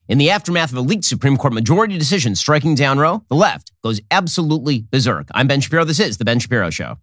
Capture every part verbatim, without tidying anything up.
In the aftermath of a leaked Supreme Court majority decision striking down Roe, the left goes absolutely berserk. I'm Ben Shapiro. This is The Ben Shapiro Show.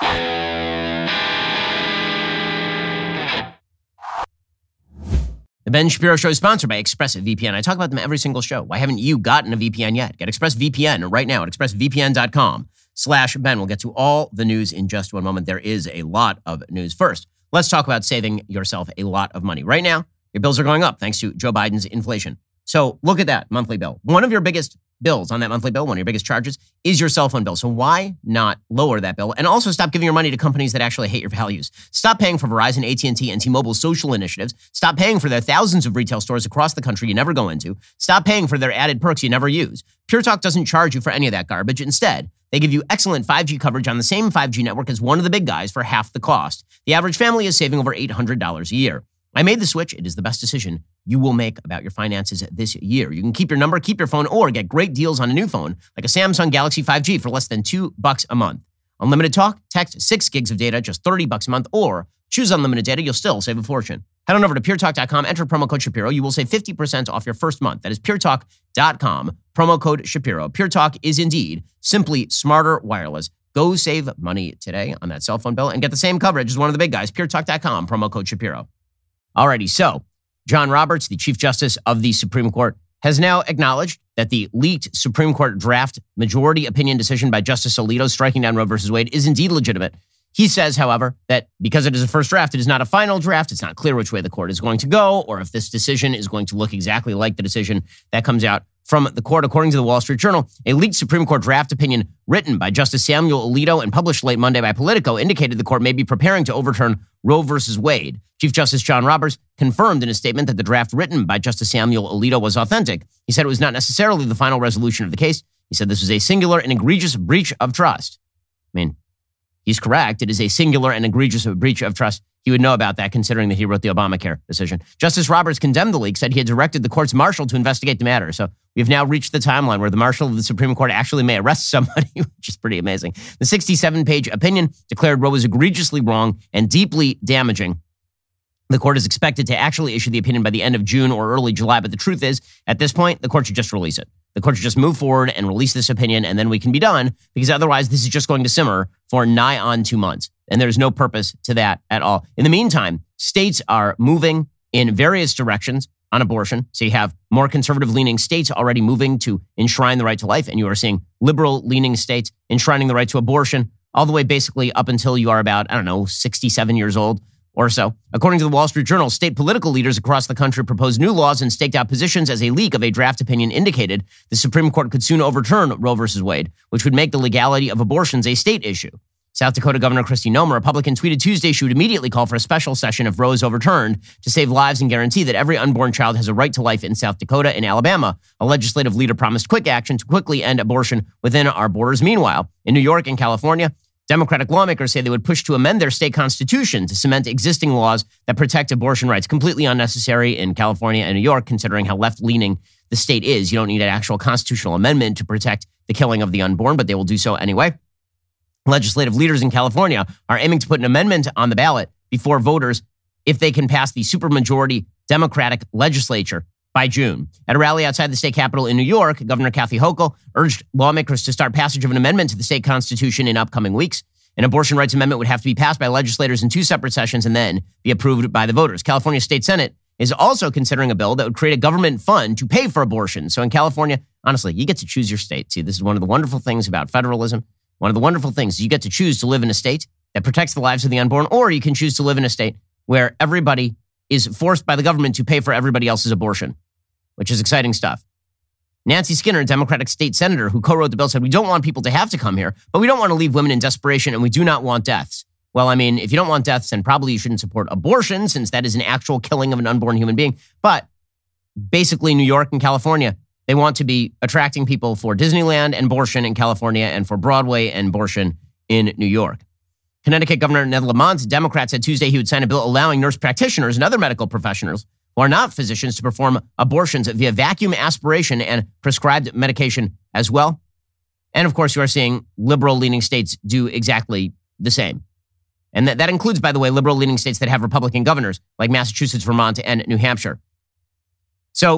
The Ben Shapiro Show is sponsored by ExpressVPN. I talk about them every single show. Why haven't you gotten a V P N yet? Get ExpressVPN right now at expressvpn.com slash Ben. We'll get to all the news in just one moment. There is a lot of news. First, let's talk about saving yourself a lot of money. Right now, your bills are going up thanks to Joe Biden's inflation. So look at that monthly bill. One of your biggest bills on that monthly bill, one of your biggest charges, is your cell phone bill. So why not lower that bill? And also stop giving your money to companies that actually hate your values. Stop paying for Verizon, A T and T, and T-Mobile's social initiatives. Stop paying for their thousands of retail stores across the country you never go into. Stop paying for their added perks you never use. Pure Talk doesn't charge you for any of that garbage. Instead, they give you excellent five G coverage on the same five G network as one of the big guys for half the cost. The average family is saving over eight hundred dollars a year. I made the switch. It is the best decision you will make about your finances this year. You can keep your number, keep your phone, or get great deals on a new phone like a Samsung Galaxy five G for less than two bucks a month. Unlimited talk, text, six gigs of data, just thirty bucks a month, or choose unlimited data. You'll still save a fortune. Head on over to pure talk dot com, enter promo code Shapiro. You will save fifty percent off your first month. That is pure talk dot com, promo code Shapiro. Pure Talk is indeed simply smarter wireless. Go save money today on that cell phone bill and get the same coverage as one of the big guys. pure talk dot com, promo code Shapiro. Alrighty, so John Roberts, the Chief Justice of the Supreme Court, has now acknowledged that the leaked Supreme Court draft majority opinion decision by Justice Alito striking down Roe versus Wade is indeed legitimate. He says, however, that because it is a first draft, it is not a final draft. It's not clear which way the court is going to go or if this decision is going to look exactly like the decision that comes out from the court. According to the Wall Street Journal, a leaked Supreme Court draft opinion written by Justice Samuel Alito and published late Monday by Politico indicated the court may be preparing to overturn Roe versus Wade. Chief Justice John Roberts confirmed in a statement that the draft written by Justice Samuel Alito was authentic. He said it was not necessarily the final resolution of the case. He said this was a singular and egregious breach of trust. I mean, he's correct. It is a singular and egregious breach of trust. He would know about that considering that he wrote the Obamacare decision. Justice Roberts condemned the leak, said he had directed the court's marshal to investigate the matter. So we've now reached the timeline where the marshal of the Supreme Court actually may arrest somebody, which is pretty amazing. The sixty-seven page opinion declared Roe was egregiously wrong and deeply damaging. The court is expected to actually issue the opinion by the end of June or early July. But the truth is, at this point, the court should just release it. The court should just move forward and release this opinion, and then we can be done, because otherwise this is just going to simmer for nigh on two months. And there's no purpose to that at all. In the meantime, states are moving in various directions on abortion. So you have more conservative-leaning states already moving to enshrine the right to life, and you are seeing liberal-leaning states enshrining the right to abortion all the way basically up until you are about, I don't know, sixty-seven years old or so. According to the Wall Street Journal, state political leaders across the country proposed new laws and staked out positions as a leak of a draft opinion indicated the Supreme Court could soon overturn Roe versus Wade, which would make the legality of abortions a state issue. South Dakota Governor Kristi Noem, a Republican, tweeted Tuesday she would immediately call for a special session if Roe is overturned to save lives and guarantee that every unborn child has a right to life in South Dakota and Alabama. A legislative leader promised quick action to quickly end abortion within our borders. Meanwhile, in New York and California, Democratic lawmakers say they would push to amend their state constitution to cement existing laws that protect abortion rights. Completely unnecessary in California and New York, considering how left-leaning the state is. You don't need an actual constitutional amendment to protect the killing of the unborn, but they will do so anyway. Legislative leaders in California are aiming to put an amendment on the ballot before voters if they can pass the supermajority Democratic legislature by June. At a rally outside the state capitol in New York, Governor Kathy Hochul urged lawmakers to start passage of an amendment to the state constitution in upcoming weeks. An abortion rights amendment would have to be passed by legislators in two separate sessions and then be approved by the voters. California State Senate is also considering a bill that would create a government fund to pay for abortion. So in California, honestly, you get to choose your state. See, this is one of the wonderful things about federalism. One of the wonderful things is you get to choose to live in a state that protects the lives of the unborn, or you can choose to live in a state where everybody is forced by the government to pay for everybody else's abortion, which is exciting stuff. Nancy Skinner, a Democratic state senator who co-wrote the bill, said, we don't want people to have to come here, but we don't want to leave women in desperation, and we do not want deaths. Well, I mean, if you don't want deaths, then probably you shouldn't support abortion, since that is an actual killing of an unborn human being. But basically, New York and California, they want to be attracting people for Disneyland and abortion in California and for Broadway and abortion in New York. Connecticut Governor Ned Lamont, a Democrat, said Tuesday he would sign a bill allowing nurse practitioners and other medical professionals who are not physicians to perform abortions via vacuum aspiration and prescribed medication as well. And of course, you are seeing liberal-leaning states do exactly the same. And that, that includes, by the way, liberal-leaning states that have Republican governors like Massachusetts, Vermont, and New Hampshire. So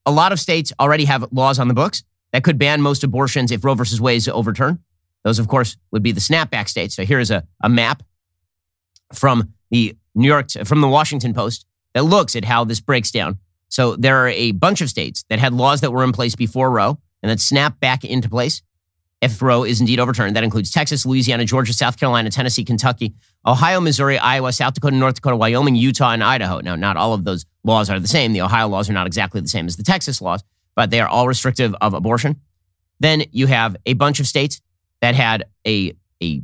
a lot of states already have laws on the books that could ban most abortions if Roe versus Wade is overturned. Those, of course, would be the snapback states. So here's a, a map from the New York, from the Washington Post that looks at how this breaks down. So there are a bunch of states that had laws that were in place before Roe and that snap back into place if Roe is indeed overturned. That includes Texas, Louisiana, Georgia, South Carolina, Tennessee, Kentucky, Ohio, Missouri, Iowa, South Dakota, North Dakota, Wyoming, Utah, and Idaho. Now, not all of those laws are the same. The Ohio laws are not exactly the same as the Texas laws, but they are all restrictive of abortion. Then you have a bunch of states that had a, a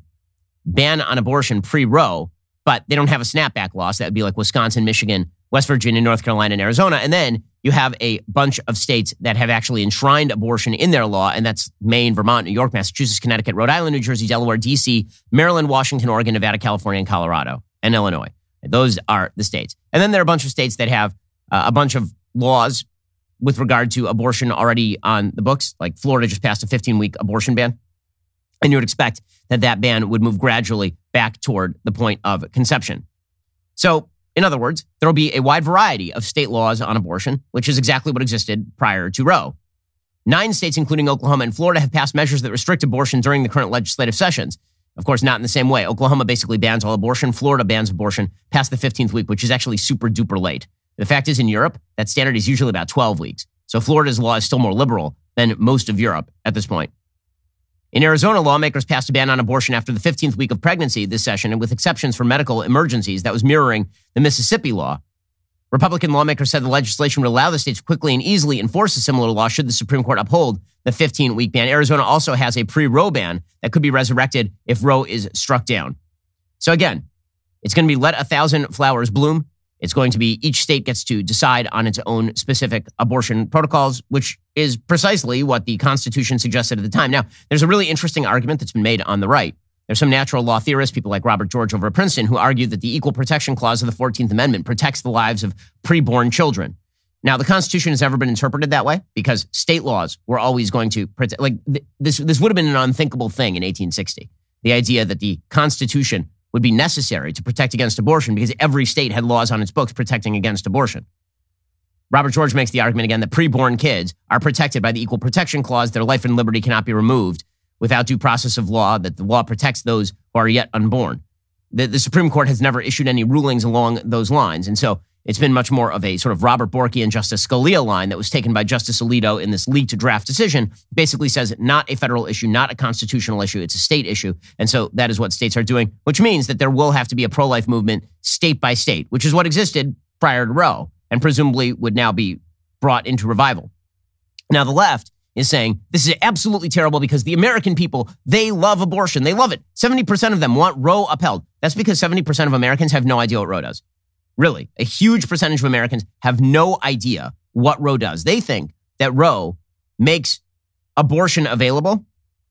ban on abortion pre-Roe, but they don't have a snapback law. So that would be like Wisconsin, Michigan, West Virginia, North Carolina, and Arizona. And then you have a bunch of states that have actually enshrined abortion in their law, and that's Maine, Vermont, New York, Massachusetts, Connecticut, Rhode Island, New Jersey, Delaware, D C, Maryland, Washington, Oregon, Nevada, California, and Colorado, and Illinois. Those are the states. And then there are a bunch of states that have uh, a bunch of laws with regard to abortion already on the books, like Florida just passed a fifteen-week abortion ban. And you would expect that that ban would move gradually back toward the point of conception. So, in other words, there will be a wide variety of state laws on abortion, which is exactly what existed prior to Roe. Nine states, including Oklahoma and Florida, have passed measures that restrict abortion during the current legislative sessions. Of course, not in the same way. Oklahoma basically bans all abortion. Florida bans abortion past the fifteenth week, which is actually super duper late. The fact is, in Europe, that standard is usually about twelve weeks. So Florida's law is still more liberal than most of Europe at this point. In Arizona, lawmakers passed a ban on abortion after the fifteenth week of pregnancy this session, and with exceptions for medical emergencies, that was mirroring the Mississippi law. Republican lawmakers said the legislation would allow the state to quickly and easily enforce a similar law should the Supreme Court uphold the fifteen-week ban. Arizona also has a pre-Roe ban that could be resurrected if Roe is struck down. So again, it's going to be let a thousand flowers bloom. It's going to be each state gets to decide on its own specific abortion protocols, which is precisely what the Constitution suggested at the time. Now, there's a really interesting argument that's been made on the right. There's some natural law theorists, people like Robert George over at Princeton, who argue that the Equal Protection Clause of the fourteenth Amendment protects the lives of preborn children. Now, the Constitution has never been interpreted that way because state laws were always going to protect, like th- this, this would have been an unthinkable thing in eighteen sixty. The idea that the Constitution would be necessary to protect against abortion because every state had laws on its books protecting against abortion. Robert George makes the argument again that preborn kids are protected by the Equal Protection Clause. Their life and liberty cannot be removed without due process of law, that the law protects those who are yet unborn. The, the Supreme Court has never issued any rulings along those lines. And so it's been much more of a sort of Robert Borky and Justice Scalia line that was taken by Justice Alito in this leaked draft decision, basically says not a federal issue, not a constitutional issue, it's a state issue. And so that is what states are doing, which means that there will have to be a pro-life movement state by state, which is what existed prior to Roe and presumably would now be brought into revival. Now, the left is saying this is absolutely terrible because the American people, they love abortion. They love it. seventy percent of them want Roe upheld. That's because seventy percent of Americans have no idea what Roe does. Really, a huge percentage of Americans have no idea what Roe does. They think that Roe makes abortion available,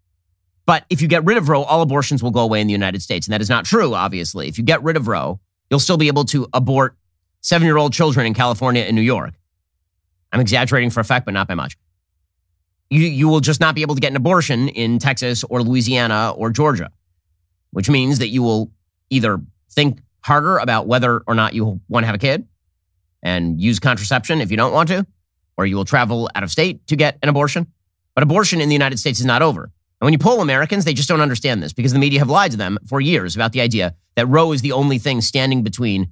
but if you get rid of Roe, all abortions will go away in the United States. And that is not true, obviously. If you get rid of Roe, you'll still be able to abort seven-year-old children in California and New York. I'm exaggerating for effect, but not by much. You, you will just not be able to get an abortion in Texas or Louisiana or Georgia, which means that you will either think harder about whether or not you want to have a kid and use contraception if you don't want to, or you will travel out of state to get an abortion. But abortion in the United States is not over. And when you poll Americans, they just don't understand this because the media have lied to them for years about the idea that Roe is the only thing standing between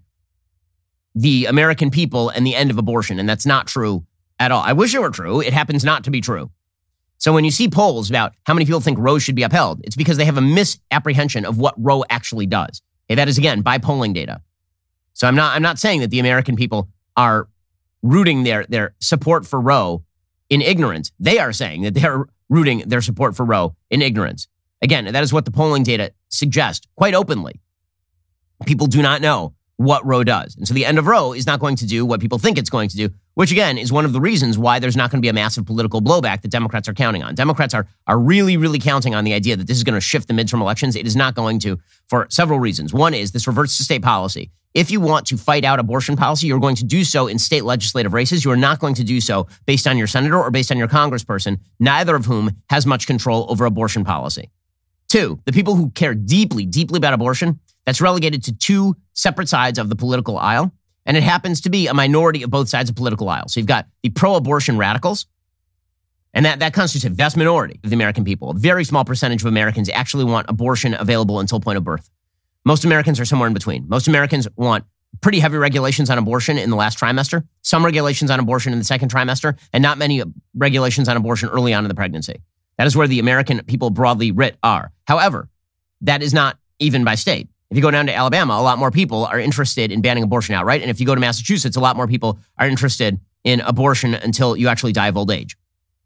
the American people and the end of abortion. And that's not true at all. I wish it were true. It happens not to be true. So when you see polls about how many people think Roe should be upheld, it's because they have a misapprehension of what Roe actually does. Okay, that is, again, by polling data. So I'm not I'm not saying that the American people are rooting their, their support for Roe in ignorance. They are saying that they're rooting their support for Roe in ignorance. Again, that is what the polling data suggest quite openly. People do not know what Roe does. And so the end of Roe is not going to do what people think it's going to do, which again is one of the reasons why there's not going to be a massive political blowback that Democrats are counting on. Democrats are, are really, really counting on the idea that this is going to shift the midterm elections. It is not going to for several reasons. One is this reverts to state policy. If you want to fight out abortion policy, you're going to do so in state legislative races. You are not going to do so based on your senator or based on your congressperson, neither of whom has much control over abortion policy. Two, the people who care deeply, deeply about abortion, that's relegated to two separate sides of the political aisle. And it happens to be a minority of both sides of political aisle. So you've got the pro-abortion radicals, and that, that constitutes a vast minority of the American people. A very small percentage of Americans actually want abortion available until point of birth. Most Americans are somewhere in between. Most Americans want pretty heavy regulations on abortion in the last trimester, some regulations on abortion in the second trimester, and not many regulations on abortion early on in the pregnancy. That is where the American people broadly writ are. However, that is not even by state. If you go down to Alabama, a lot more people are interested in banning abortion outright. And if you go to Massachusetts, a lot more people are interested in abortion until you actually die of old age.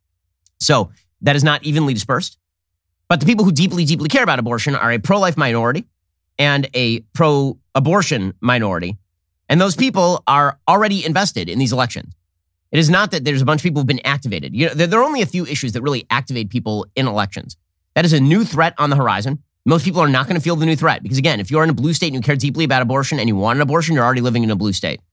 So that is not evenly dispersed. But the people who deeply, deeply care about abortion are a pro-life minority and a pro-abortion minority. And those people are already invested in these elections. It is not that there's a bunch of people who've been activated. You know, there are only a few issues that really activate people in elections. That is a new threat on the horizon. Most people are not going to feel the new threat because, again, if you're in a blue state and you care deeply about abortion and you want an abortion, you're already living in a blue state.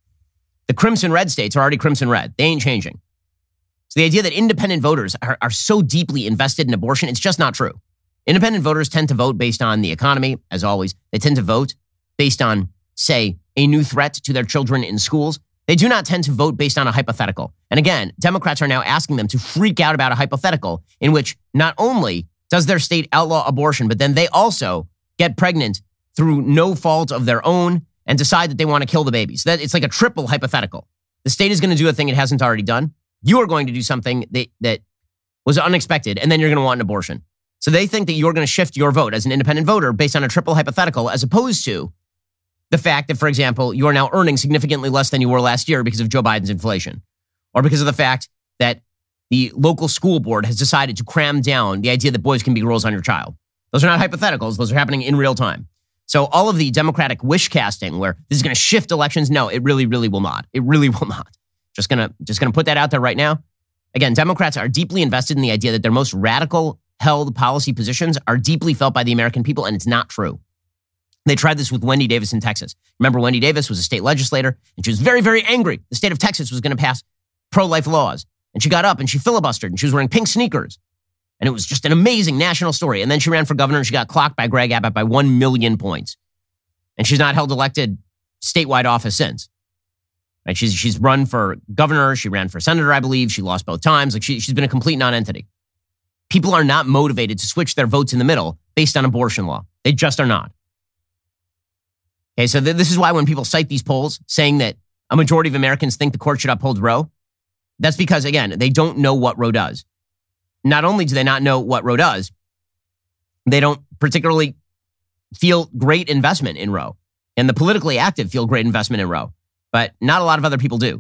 The crimson red states are already crimson red. They ain't changing. So the idea that independent voters are, are so deeply invested in abortion, it's just not true. Independent voters tend to vote based on the economy, as always. They tend to vote based on, say, a new threat to their children in schools. They do not tend to vote based on a hypothetical. And again, Democrats are now asking them to freak out about a hypothetical in which not only does their state outlaw abortion, but then they also get pregnant through no fault of their own and decide that they want to kill the babies. That it's like a triple hypothetical. The state is going to do a thing it hasn't already done. You are going to do something that, that was unexpected, and then you're going to want an abortion. So they think that you're going to shift your vote as an independent voter based on a triple hypothetical, as opposed to the fact that, for example, you are now earning significantly less than you were last year because of Joe Biden's inflation, or because of the fact that the local school board has decided to cram down the idea that boys can be girls on your child. Those are not hypotheticals. Those are happening in real time. So all of the Democratic wish casting where this is going to shift elections, no, it really, really will not. It really will not. Just going to just going to put that out there right now. Again, Democrats are deeply invested in the idea that their most radical held policy positions are deeply felt by the American people, and it's not true. They tried this with Wendy Davis in Texas. Remember, Wendy Davis was a state legislator, and she was very, very angry. The state of Texas was going to pass pro-life laws. And she got up and she filibustered and she was wearing pink sneakers. And it was just an amazing national story. And then she ran for governor and she got clocked by Greg Abbott by one million points. And she's not held elected statewide office since. Right? She's, she's run for governor. She ran for senator, I believe. She lost both times. Like she, she's been a complete non-entity. People are not motivated to switch their votes in the middle based on abortion law. They just are not. Okay, so th- this is why when people cite these polls saying that a majority of Americans think the court should uphold Roe, that's because, again, they don't know what Roe does. Not only do they not know what Roe does, they don't particularly feel great investment in Roe. And the politically active feel great investment in Roe. But not a lot of other people do.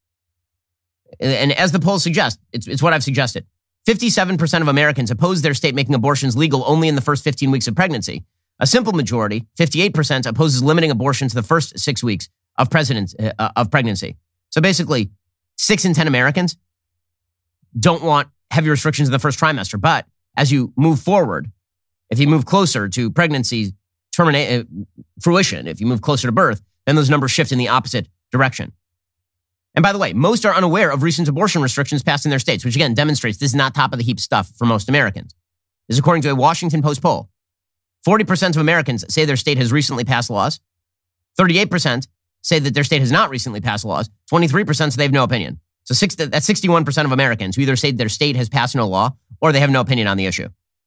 And as the polls suggest, it's, it's what I've suggested. fifty-seven percent of Americans oppose their state making abortions legal only in the first fifteen weeks of pregnancy. A simple majority, fifty-eight percent, opposes limiting abortion to the first six weeks of, president, uh, of pregnancy. So basically, Six in ten Americans don't want heavy restrictions in the first trimester. But as you move forward, if you move closer to pregnancy termina- fruition, if you move closer to birth, then those numbers shift in the opposite direction. And by the way, most are unaware of recent abortion restrictions passed in their states, which again demonstrates this is not top of the heap stuff for most Americans. This is according to a Washington Post poll. forty percent of Americans say their state has recently passed laws. thirty-eight percent say that their state has not recently passed laws. twenty-three percent say they have no opinion. So six, that's sixty-one percent of Americans who either say their state has passed no law or they have no opinion on the issue.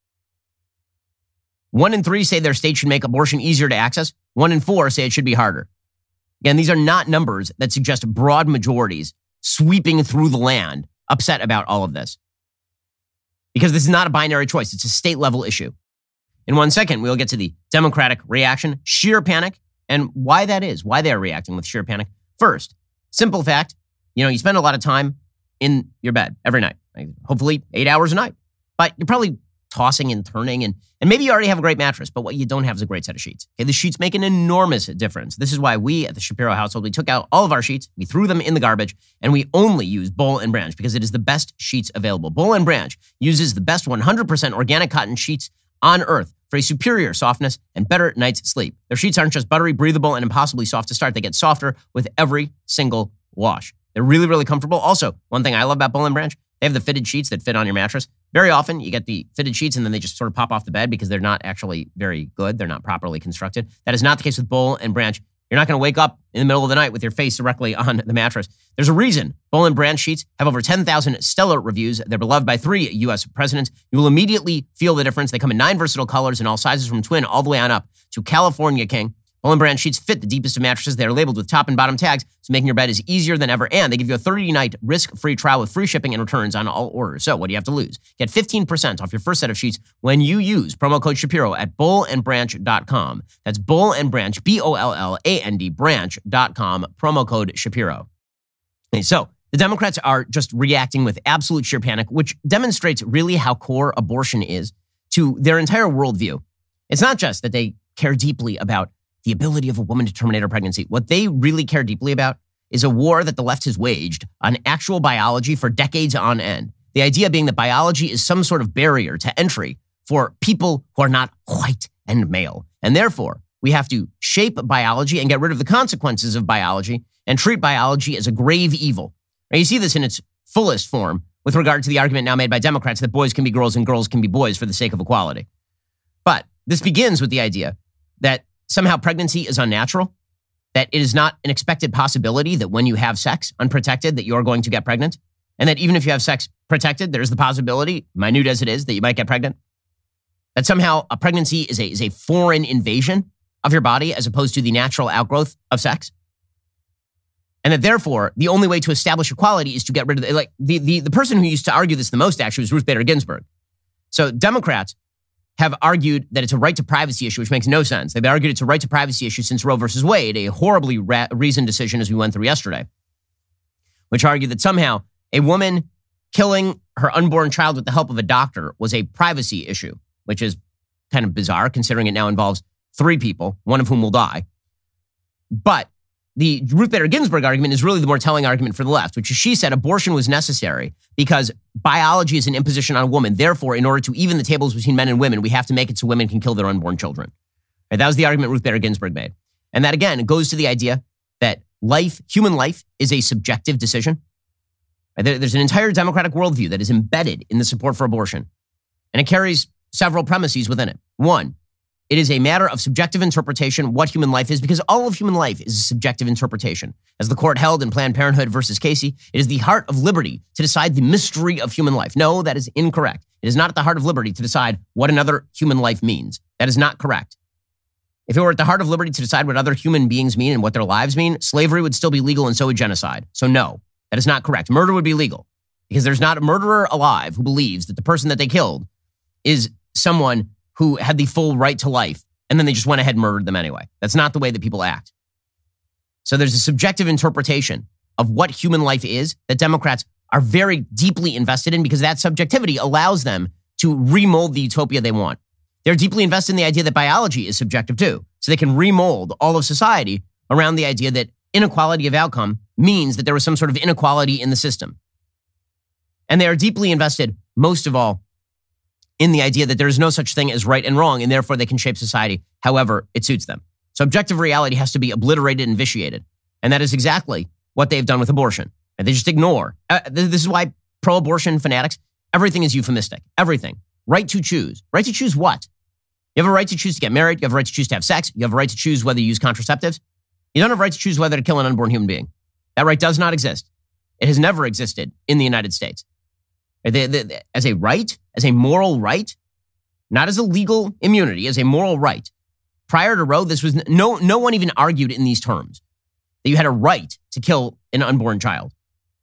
One in three say their state should make abortion easier to access. One in four say it should be harder. Again, these are not numbers that suggest broad majorities sweeping through the land upset about all of this. Because this is not a binary choice. It's a state level issue. In one second, we'll get to the Democratic reaction, sheer panic, and why that is, why they're reacting with sheer panic. First, simple fact, you know, you spend a lot of time in your bed every night, like hopefully eight hours a night, but you're probably tossing and turning, and, and maybe you already have a great mattress, but what you don't have is a great set of sheets. Okay, the sheets make an enormous difference. This is why we at the Shapiro household, we took out all of our sheets, we threw them in the garbage, and we only use Boll and Branch because it is the best sheets available. Boll and Branch uses the best one hundred percent organic cotton sheets on earth for a superior softness and better night's sleep. Their sheets aren't just buttery, breathable, and impossibly soft to start. They get softer with every single wash. They're really, really comfortable. Also, one thing I love about Boll and Branch, they have the fitted sheets that fit on your mattress. Very often, you get the fitted sheets and then they just sort of pop off the bed because they're not actually very good. They're not properly constructed. That is not the case with Boll and Branch You're not going to wake up in the middle of the night with your face directly on the mattress. There's a reason Boll and Branch sheets have over ten thousand stellar reviews. They're beloved by three U S presidents. You will immediately feel the difference. They come in nine versatile colors in all sizes, from twin all the way on up to California King. Boll and Branch sheets fit the deepest of mattresses. They are labeled with top and bottom tags, so making your bed is easier than ever. And they give you a thirty-night risk-free trial with free shipping and returns on all orders. So what do you have to lose? Get fifteen percent off your first set of sheets when you use promo code Shapiro at boll and branch dot com. That's Boll and Branch, B O L L A N D, branch dot com, promo code Shapiro. Okay, so the Democrats are just reacting with absolute sheer panic, which demonstrates really how core abortion is to their entire worldview. It's not just that they care deeply about the ability of a woman to terminate her pregnancy. What they really care deeply about is a war that the left has waged on actual biology for decades on end. The idea being that biology is some sort of barrier to entry for people who are not white and male. And therefore, we have to shape biology and get rid of the consequences of biology and treat biology as a grave evil. Now, you see this in its fullest form with regard to the argument now made by Democrats that boys can be girls and girls can be boys for the sake of equality. But this begins with the idea that somehow pregnancy is unnatural, that it is not an expected possibility that when you have sex unprotected that you're going to get pregnant, and that even if you have sex protected, there's the possibility, minute as it is, that you might get pregnant. That somehow a pregnancy is a, is a foreign invasion of your body as opposed to the natural outgrowth of sex. And that therefore, the only way to establish equality is to get rid of, the, like, the, the, the person who used to argue this the most actually was Ruth Bader Ginsburg. So Democrats have argued that it's a right to privacy issue, which makes no sense. They've argued it's a right to privacy issue since Roe versus Wade, a horribly ra- reasoned decision as we went through yesterday, which argued that somehow a woman killing her unborn child with the help of a doctor was a privacy issue, which is kind of bizarre considering it now involves three people, one of whom will die. But the Ruth Bader Ginsburg argument is really the more telling argument for the left, which is she said abortion was necessary because biology is an imposition on a woman. Therefore, in order to even the tables between men and women, we have to make it so women can kill their unborn children. Right? That was the argument Ruth Bader Ginsburg made. And that, again, goes to the idea that life, human life, is a subjective decision. Right? There's an entire democratic worldview that is embedded in the support for abortion. And it carries several premises within it. One, it is a matter of subjective interpretation what human life is, because all of human life is a subjective interpretation. As the court held in Planned Parenthood versus Casey, it is the heart of liberty to decide the mystery of human life. No, that is incorrect. It is not at the heart of liberty to decide what another human life means. That is not correct. If it were at the heart of liberty to decide what other human beings mean and what their lives mean, slavery would still be legal and so would genocide. So no, that is not correct. Murder would be legal because there's not a murderer alive who believes that the person that they killed is someone who had the full right to life, and then they just went ahead and murdered them anyway. That's not the way that people act. So there's a subjective interpretation of what human life is that Democrats are very deeply invested in because that subjectivity allows them to remold the utopia they want. They're deeply invested in the idea that biology is subjective too, so they can remold all of society around the idea that inequality of outcome means that there was some sort of inequality in the system. And they are deeply invested, most of all, in the idea that there is no such thing as right and wrong, and therefore they can shape society however it suits them. So objective reality has to be obliterated and vitiated. And that is exactly what they've done with abortion. And they just ignore. Uh, this is why pro-abortion fanatics, everything is euphemistic. Everything. Right to choose. Right to choose what? You have a right to choose to get married. You have a right to choose to have sex. You have a right to choose whether you use contraceptives. You don't have a right to choose whether to kill an unborn human being. That right does not exist. It has never existed in the United States. The, the, as a right, as a moral right, not as a legal immunity, as a moral right. Prior to Roe, this was no no one even argued in these terms that you had a right to kill an unborn child.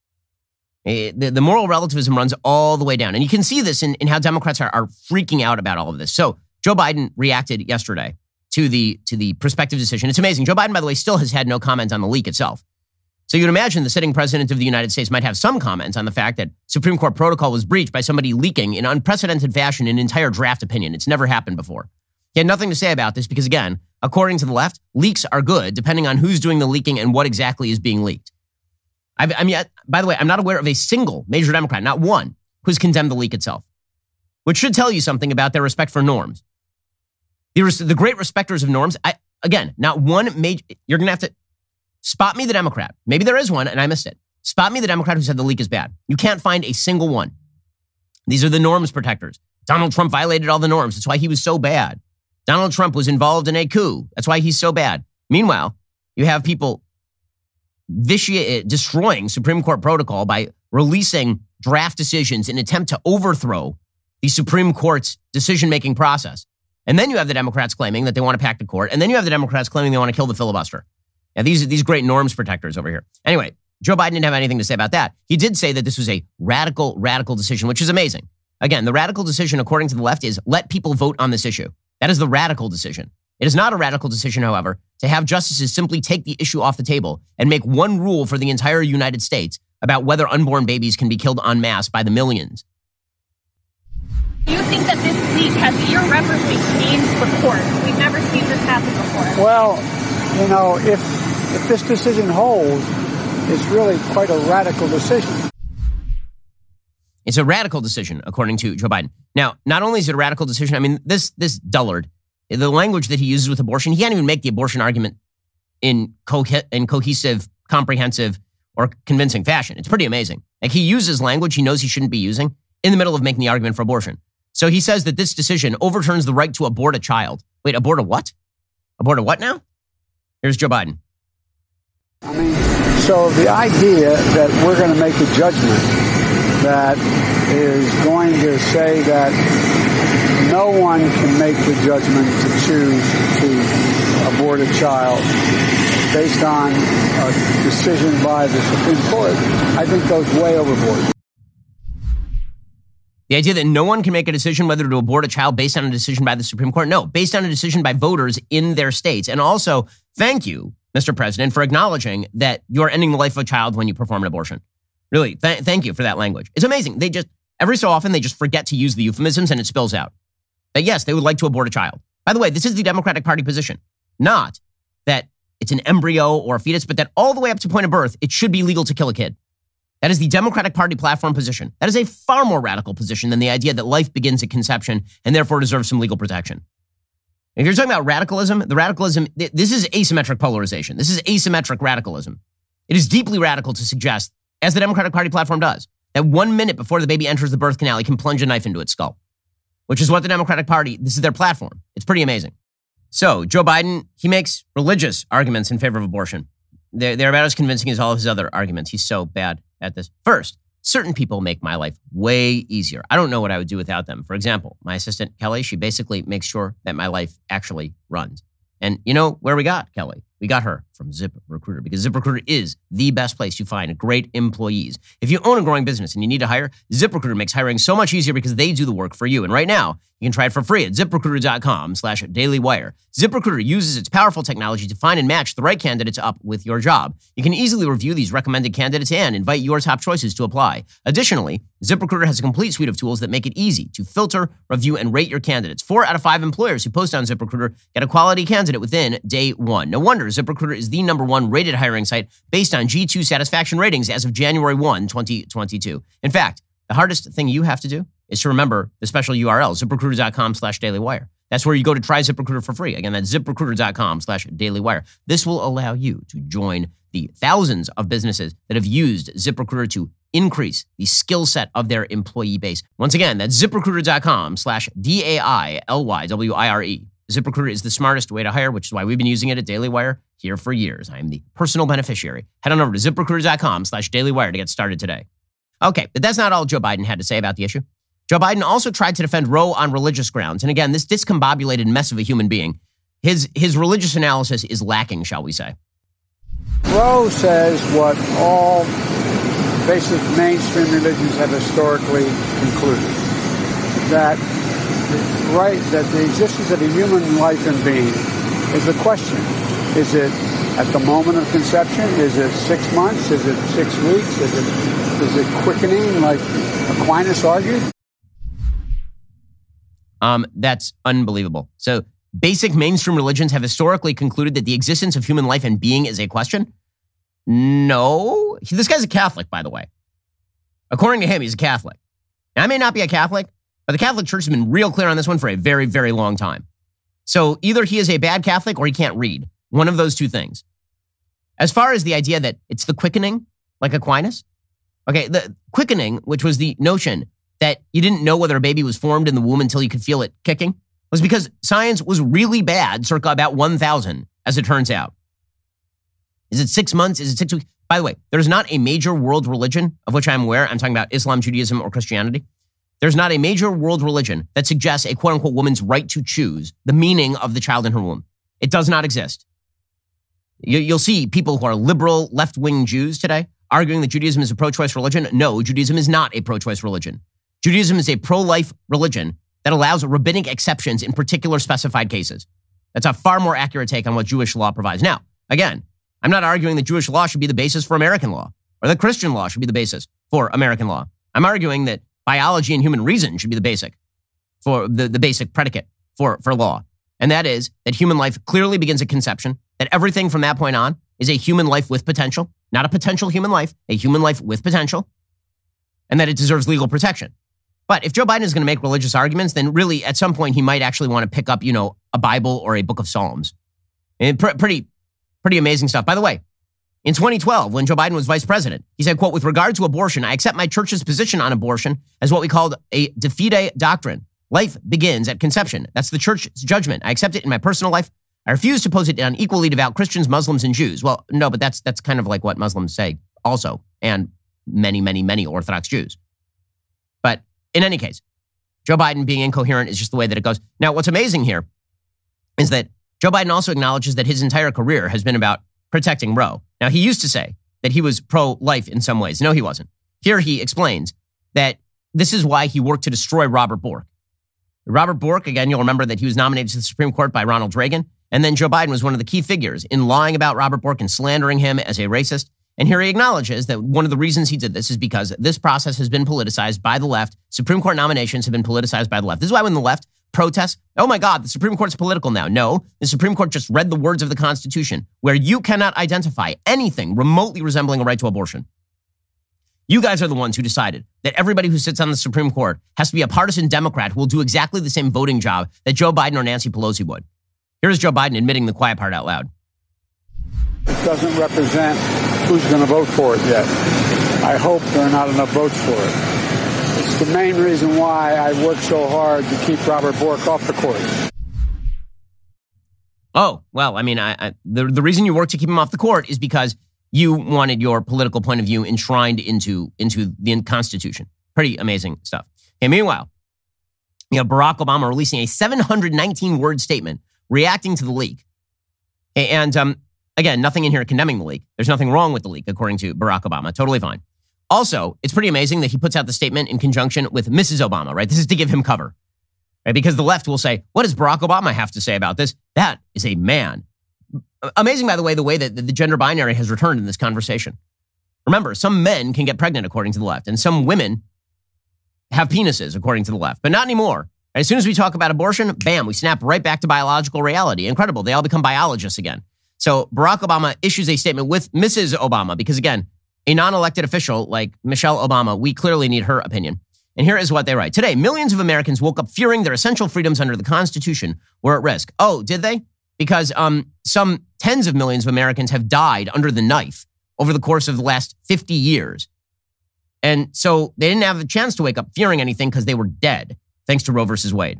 The, the moral relativism runs all the way down. And you can see this in, in how Democrats are, are freaking out about all of this. So Joe Biden reacted yesterday to the, to the prospective decision. It's amazing. Joe Biden, by the way, still has had no comment on the leak itself. So you'd imagine the sitting president of the United States might have some comments on the fact that Supreme Court protocol was breached by somebody leaking in unprecedented fashion an entire draft opinion. It's never happened before. He had nothing to say about this because, again, according to the left, leaks are good depending on who's doing the leaking and what exactly is being leaked. I've, I mean, by the way, I'm not aware of a single major Democrat, not one, who's condemned the leak itself, which should tell you something about their respect for norms. The, the great respecters of norms, I, again, not one major, you're going to have to spot me the Democrat. Maybe there is one and I missed it. Spot me the Democrat who said the leak is bad. You can't find a single one. These are the norms protectors. Donald Trump violated all the norms. That's why he was so bad. Donald Trump was involved in a coup. That's why he's so bad. Meanwhile, You have people vitiate, destroying Supreme Court protocol by releasing draft decisions in an attempt to overthrow the Supreme Court's decision-making process. And then you have the Democrats claiming that they want to pack the court. And then you have the Democrats claiming they want to kill the filibuster. Now, these are these great norms protectors over here. Anyway, Joe Biden didn't have anything to say about that. He did say that this was a radical, radical decision, which is amazing. Again, the radical decision, according to the left, is let people vote on this issue. That is the radical decision. It is not a radical decision, however, to have justices simply take the issue off the table and make one rule for the entire United States about whether unborn babies can be killed en masse by the millions. Do you think that this week has irreparably changed the court? We've never seen this happen before. Well, you know, if if this decision holds, it's really quite a radical decision. It's a radical decision, according to Joe Biden. Now, not only is it a radical decision, I mean, this this dullard, the language that he uses with abortion, he can't even make the abortion argument in, co- in cohesive, comprehensive, or convincing fashion. It's pretty amazing. Like, he uses language he knows he shouldn't be using in the middle of making the argument for abortion. So he says that this decision overturns the right to abort a child. Wait, abort a what? Abort a what now? Here's Joe Biden. I mean, so the idea that we're going to make a judgment that is going to say that no one can make the judgment to choose to abort a child based on a decision by the Supreme Court, I think goes way overboard. The idea that no one can make a decision whether to abort a child based on a decision by the Supreme Court. No, based on a decision by voters in their states. And also, thank you, Mister President, for acknowledging that you're ending the life of a child when you perform an abortion. Really, th- thank you for that language. It's amazing. They just, every so often, they just forget to use the euphemisms and it spills out. That yes, they would like to abort a child. By the way, this is the Democratic Party position. Not that it's an embryo or a fetus, but that all the way up to point of birth, it should be legal to kill a kid. That is the Democratic Party platform position. That is a far more radical position than the idea that life begins at conception and therefore deserves some legal protection. If you're talking about radicalism, the radicalism, this is asymmetric polarization. This is asymmetric radicalism. It is deeply radical to suggest, as the Democratic Party platform does, that one minute before the baby enters the birth canal, he can plunge a knife into its skull, which is what the Democratic Party, this is their platform. It's pretty amazing. So Joe Biden, he makes religious arguments in favor of abortion. They're, they're about as convincing as all of his other arguments. He's so bad at this. First, certain people make my life way easier. I don't know what I would do without them. For example, my assistant, Kelly, she basically makes sure that my life actually runs. And you know where we got Kelly? We got her from ZipRecruiter, because ZipRecruiter is the best place to find great employees. If you own a growing business and you need to hire, ZipRecruiter makes hiring so much easier because they do the work for you. And right now, you can try it for free at ZipRecruiter.com slash dailywire. ZipRecruiter uses its powerful technology to find and match the right candidates up with your job. You can easily review these recommended candidates and invite your top choices to apply. Additionally, ZipRecruiter has a complete suite of tools that make it easy to filter, review, and rate your candidates. Four out of five employers who post on ZipRecruiter get a quality candidate within day one. No wonder ZipRecruiter is the number one rated hiring site based on G two satisfaction ratings as of January first, twenty twenty-two. In fact, the hardest thing you have to do is to remember the special U R L, ZipRecruiter.com slash dailywire. That's where you go to try ZipRecruiter for free. Again, that's ZipRecruiter.com slash dailywire. This will allow you to join the thousands of businesses that have used ZipRecruiter to increase the skill set of their employee base. Once again, that's ZipRecruiter.com slash D-A-I-L-Y-W-I-R-E. ZipRecruiter is the smartest way to hire, which is why we've been using it at Daily Wire here for years. I am the personal beneficiary. Head on over to ZipRecruiter.com slash dailywire to get started today. Okay, but that's not all Joe Biden had to say about the issue. Joe Biden also tried to defend Roe on religious grounds. And again, this discombobulated mess of a human being, his, his religious analysis is lacking, shall we say. Roe says what all basic mainstream religions have historically concluded, that the right, that the existence of a human life and being is a question. Is it at the moment of conception? Is it six months? Is it six weeks? Is it, is it quickening like Aquinas argued? Um, that's unbelievable. So basic mainstream religions have historically concluded that the existence of human life and being is a question? No. This guy's a Catholic, by the way. According to him, he's a Catholic. Now, I may not be a Catholic, but the Catholic Church has been real clear on this one for a very, very long time. So either he is a bad Catholic or he can't read. One of those two things. As far as the idea that it's the quickening, like Aquinas, okay, the quickening, which was the notion that you didn't know whether a baby was formed in the womb until you could feel it kicking, was because science was really bad circa about one thousand, as it turns out. Is it six months? Is it six weeks? By the way, there's not a major world religion of which I'm aware. I'm talking about Islam, Judaism, or Christianity. There's not a major world religion that suggests a quote unquote woman's right to choose the meaning of the child in her womb. It does not exist. You'll see people who are liberal, left-wing Jews today arguing that Judaism is a pro-choice religion. No, Judaism is not a pro-choice religion. Judaism is a pro-life religion that allows rabbinic exceptions in particular specified cases. That's a far more accurate take on what Jewish law provides. Now, again, I'm not arguing that Jewish law should be the basis for American law or that Christian law should be the basis for American law. I'm arguing that biology and human reason should be the basic for the, the basic predicate for, for law. And that is that human life clearly begins at conception, that everything from that point on is a human life with potential, not a potential human life, a human life with potential, and that it deserves legal protection. But if Joe Biden is going to make religious arguments, then really at some point he might actually want to pick up, you know, a Bible or a book of Psalms. And pr- pretty, pretty amazing stuff. By the way, in twenty twelve, when Joe Biden was vice president, he said, quote, with regard to abortion, I accept my church's position on abortion as what we called a de fide doctrine. Life begins at conception. That's the church's judgment. I accept it in my personal life. I refuse to pose it on equally devout Christians, Muslims, and Jews. Well, no, but that's that's kind of like what Muslims say also, and many, many, many Orthodox Jews. But in any case, Joe Biden being incoherent is just the way that it goes. Now, what's amazing here is that Joe Biden also acknowledges that his entire career has been about protecting Roe. Now, he used to say that he was pro-life in some ways. No, he wasn't. Here he explains that this is why he worked to destroy Robert Bork. Robert Bork, again, you'll remember that he was nominated to the Supreme Court by Ronald Reagan. And then Joe Biden was one of the key figures in lying about Robert Bork and slandering him as a racist. And here he acknowledges that one of the reasons he did this is because this process has been politicized by the left. Supreme Court nominations have been politicized by the left. This is why when the left protests, oh my God, the Supreme Court's political now. No, the Supreme Court just read the words of the Constitution where you cannot identify anything remotely resembling a right to abortion. You guys are the ones who decided that everybody who sits on the Supreme Court has to be a partisan Democrat who will do exactly the same voting job that Joe Biden or Nancy Pelosi would. Here's Joe Biden admitting the quiet part out loud. It doesn't represent who's going to vote for it yet. I hope there are not enough votes for it. It's the main reason why I worked so hard to keep Robert Bork off the court. Oh, well, I mean, I, I, the, the reason you worked to keep him off the court is because you wanted your political point of view enshrined into, into the Constitution. Pretty amazing stuff. Okay, meanwhile, you know, Barack Obama releasing a seven hundred nineteen word statement reacting to the leak. And um, again, nothing in here condemning the leak. There's nothing wrong with the leak, according to Barack Obama. Totally fine. Also, it's pretty amazing that he puts out the statement in conjunction with Missus Obama, right? This is to give him cover, right? Because the left will say, what does Barack Obama have to say about this? That is a man. Amazing, by the way, the way that the gender binary has returned in this conversation. Remember, some men can get pregnant, according to the left, and some women have penises, according to the left, but not anymore. As soon as we talk about abortion, bam, we snap right back to biological reality. Incredible. They all become biologists again. So Barack Obama issues a statement with Missus Obama because, again, a non-elected official like Michelle Obama, we clearly need her opinion. And here is what they write. Today, millions of Americans woke up fearing their essential freedoms under the Constitution were at risk. Oh, did they? Because um, some tens of millions of Americans have died under the knife over the course of the last fifty years. And so they didn't have the chance to wake up fearing anything because they were dead, thanks to Roe versus Wade.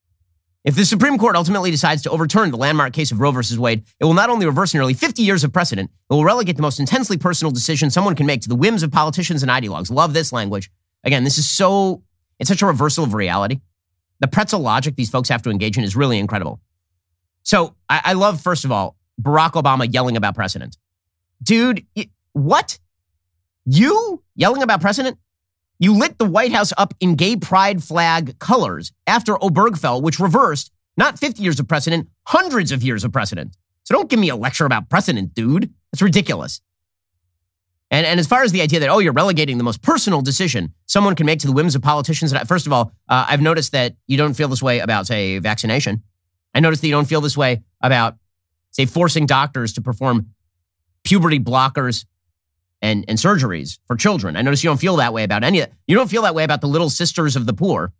If the Supreme Court ultimately decides to overturn the landmark case of Roe versus Wade, it will not only reverse nearly fifty years of precedent, it will relegate the most intensely personal decision someone can make to the whims of politicians and ideologues. Love this language. Again, this is so, it's such a reversal of reality. The pretzel logic these folks have to engage in is really incredible. So I, I love, first of all, Barack Obama yelling about precedent. Dude, what? You yelling about precedent? You lit the White House up in gay pride flag colors after Obergefell, which reversed not fifty years of precedent, hundreds of years of precedent. So don't give me a lecture about precedent, dude. That's ridiculous. And, and as far as the idea that, oh, you're relegating the most personal decision someone can make to the whims of politicians, first of all, uh, I've noticed that you don't feel this way about, say, vaccination. I noticed that you don't feel this way about, say, forcing doctors to perform puberty blockers and, and surgeries for children. I notice you don't feel that way about any of it. You don't feel that way about the little sisters of the poor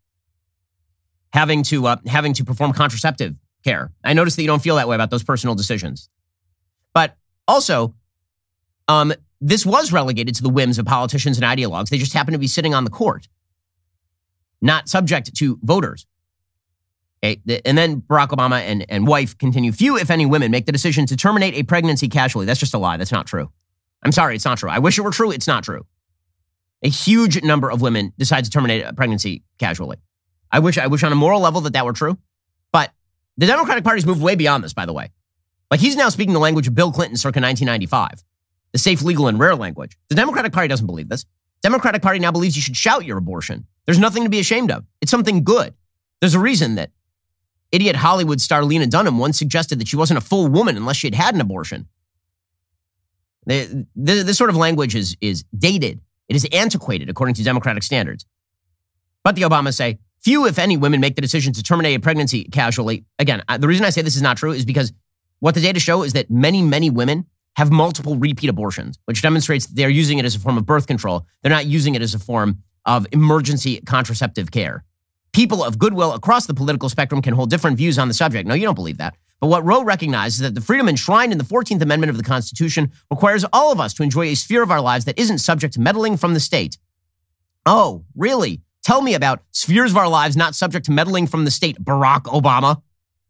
having to uh, having to perform contraceptive care. I notice that you don't feel that way about those personal decisions. But also, um, this was relegated to the whims of politicians and ideologues. They just happen to be sitting on the court, not subject to voters. Okay, and then Barack Obama and, and wife continue. Few, if any, women make the decision to terminate a pregnancy casually. That's just a lie. That's not true. I'm sorry, it's not true. I wish it were true. It's not true. A huge number of women decide to terminate a pregnancy casually. I wish, I wish on a moral level that that were true. But the Democratic Party's moved way beyond this, by the way. Like, he's now speaking the language of Bill Clinton circa nineteen ninety-five. The safe, legal, and rare language. The Democratic Party doesn't believe this. Democratic Party now believes you should shout your abortion. There's nothing to be ashamed of. It's something good. There's a reason that idiot Hollywood star Lena Dunham once suggested that she wasn't a full woman unless she had had an abortion. The, the, this sort of language is, is dated. It is antiquated according to Democratic standards. But the Obamas say, few, if any, women make the decision to terminate a pregnancy casually. Again, the reason I say this is not true is because what the data show is that many, many women have multiple repeat abortions, which demonstrates that they're using it as a form of birth control. They're not using it as a form of emergency contraceptive care. People of goodwill across the political spectrum can hold different views on the subject. No, you don't believe that. But what Roe recognizes is that the freedom enshrined in the fourteenth Amendment of the Constitution requires all of us to enjoy a sphere of our lives that isn't subject to meddling from the state. Oh, really? Tell me about spheres of our lives not subject to meddling from the state, Barack Obama.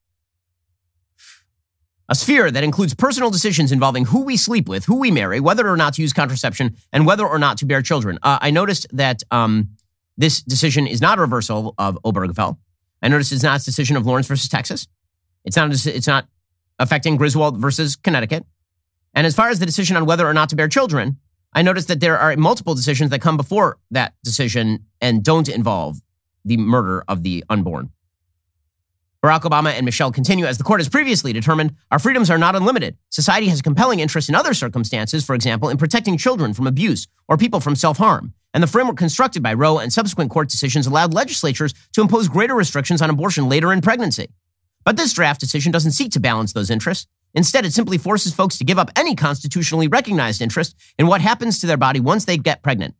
A sphere that includes personal decisions involving who we sleep with, who we marry, whether or not to use contraception, and whether or not to bear children. Uh, I noticed that um, this decision is not a reversal of Obergefell. I noticed it's not a decision of Lawrence versus Texas. It's not, it's not affecting Griswold versus Connecticut. And as far as the decision on whether or not to bear children, I noticed that there are multiple decisions that come before that decision and don't involve the murder of the unborn. Barack Obama and Michelle continue, as the court has previously determined, our freedoms are not unlimited. Society has a compelling interest in other circumstances, for example, in protecting children from abuse or people from self-harm. And the framework constructed by Roe and subsequent court decisions allowed legislatures to impose greater restrictions on abortion later in pregnancy. But this draft decision doesn't seek to balance those interests. Instead, it simply forces folks to give up any constitutionally recognized interest in what happens to their body once they get pregnant.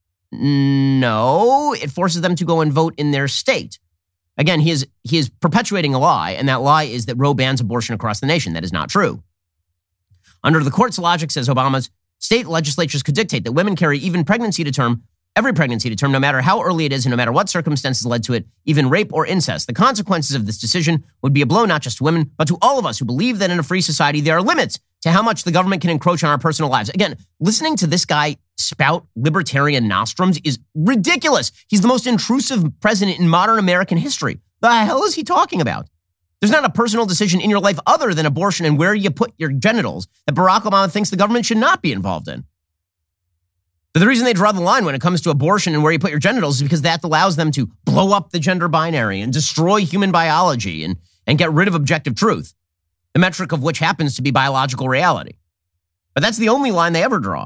No, it forces them to go and vote in their state. Again, he is he is perpetuating a lie, and that lie is that Roe bans abortion across the nation. That is not true. Under the court's logic, says Obama's, state legislatures could dictate that women carry even pregnancy to term, every pregnancy to term, no matter how early it is and no matter what circumstances led to it, even rape or incest. The consequences of this decision would be a blow not just to women, but to all of us who believe that in a free society there are limits to how much the government can encroach on our personal lives. Again, listening to this guy spout libertarian nostrums is ridiculous. He's the most intrusive president in modern American history. The hell is he talking about? There's not a personal decision in your life other than abortion and where you put your genitals that Barack Obama thinks the government should not be involved in. But the reason they draw the line when it comes to abortion and where you put your genitals is because that allows them to blow up the gender binary and destroy human biology and, and get rid of objective truth, the metric of which happens to be biological reality. But that's the only line they ever draw.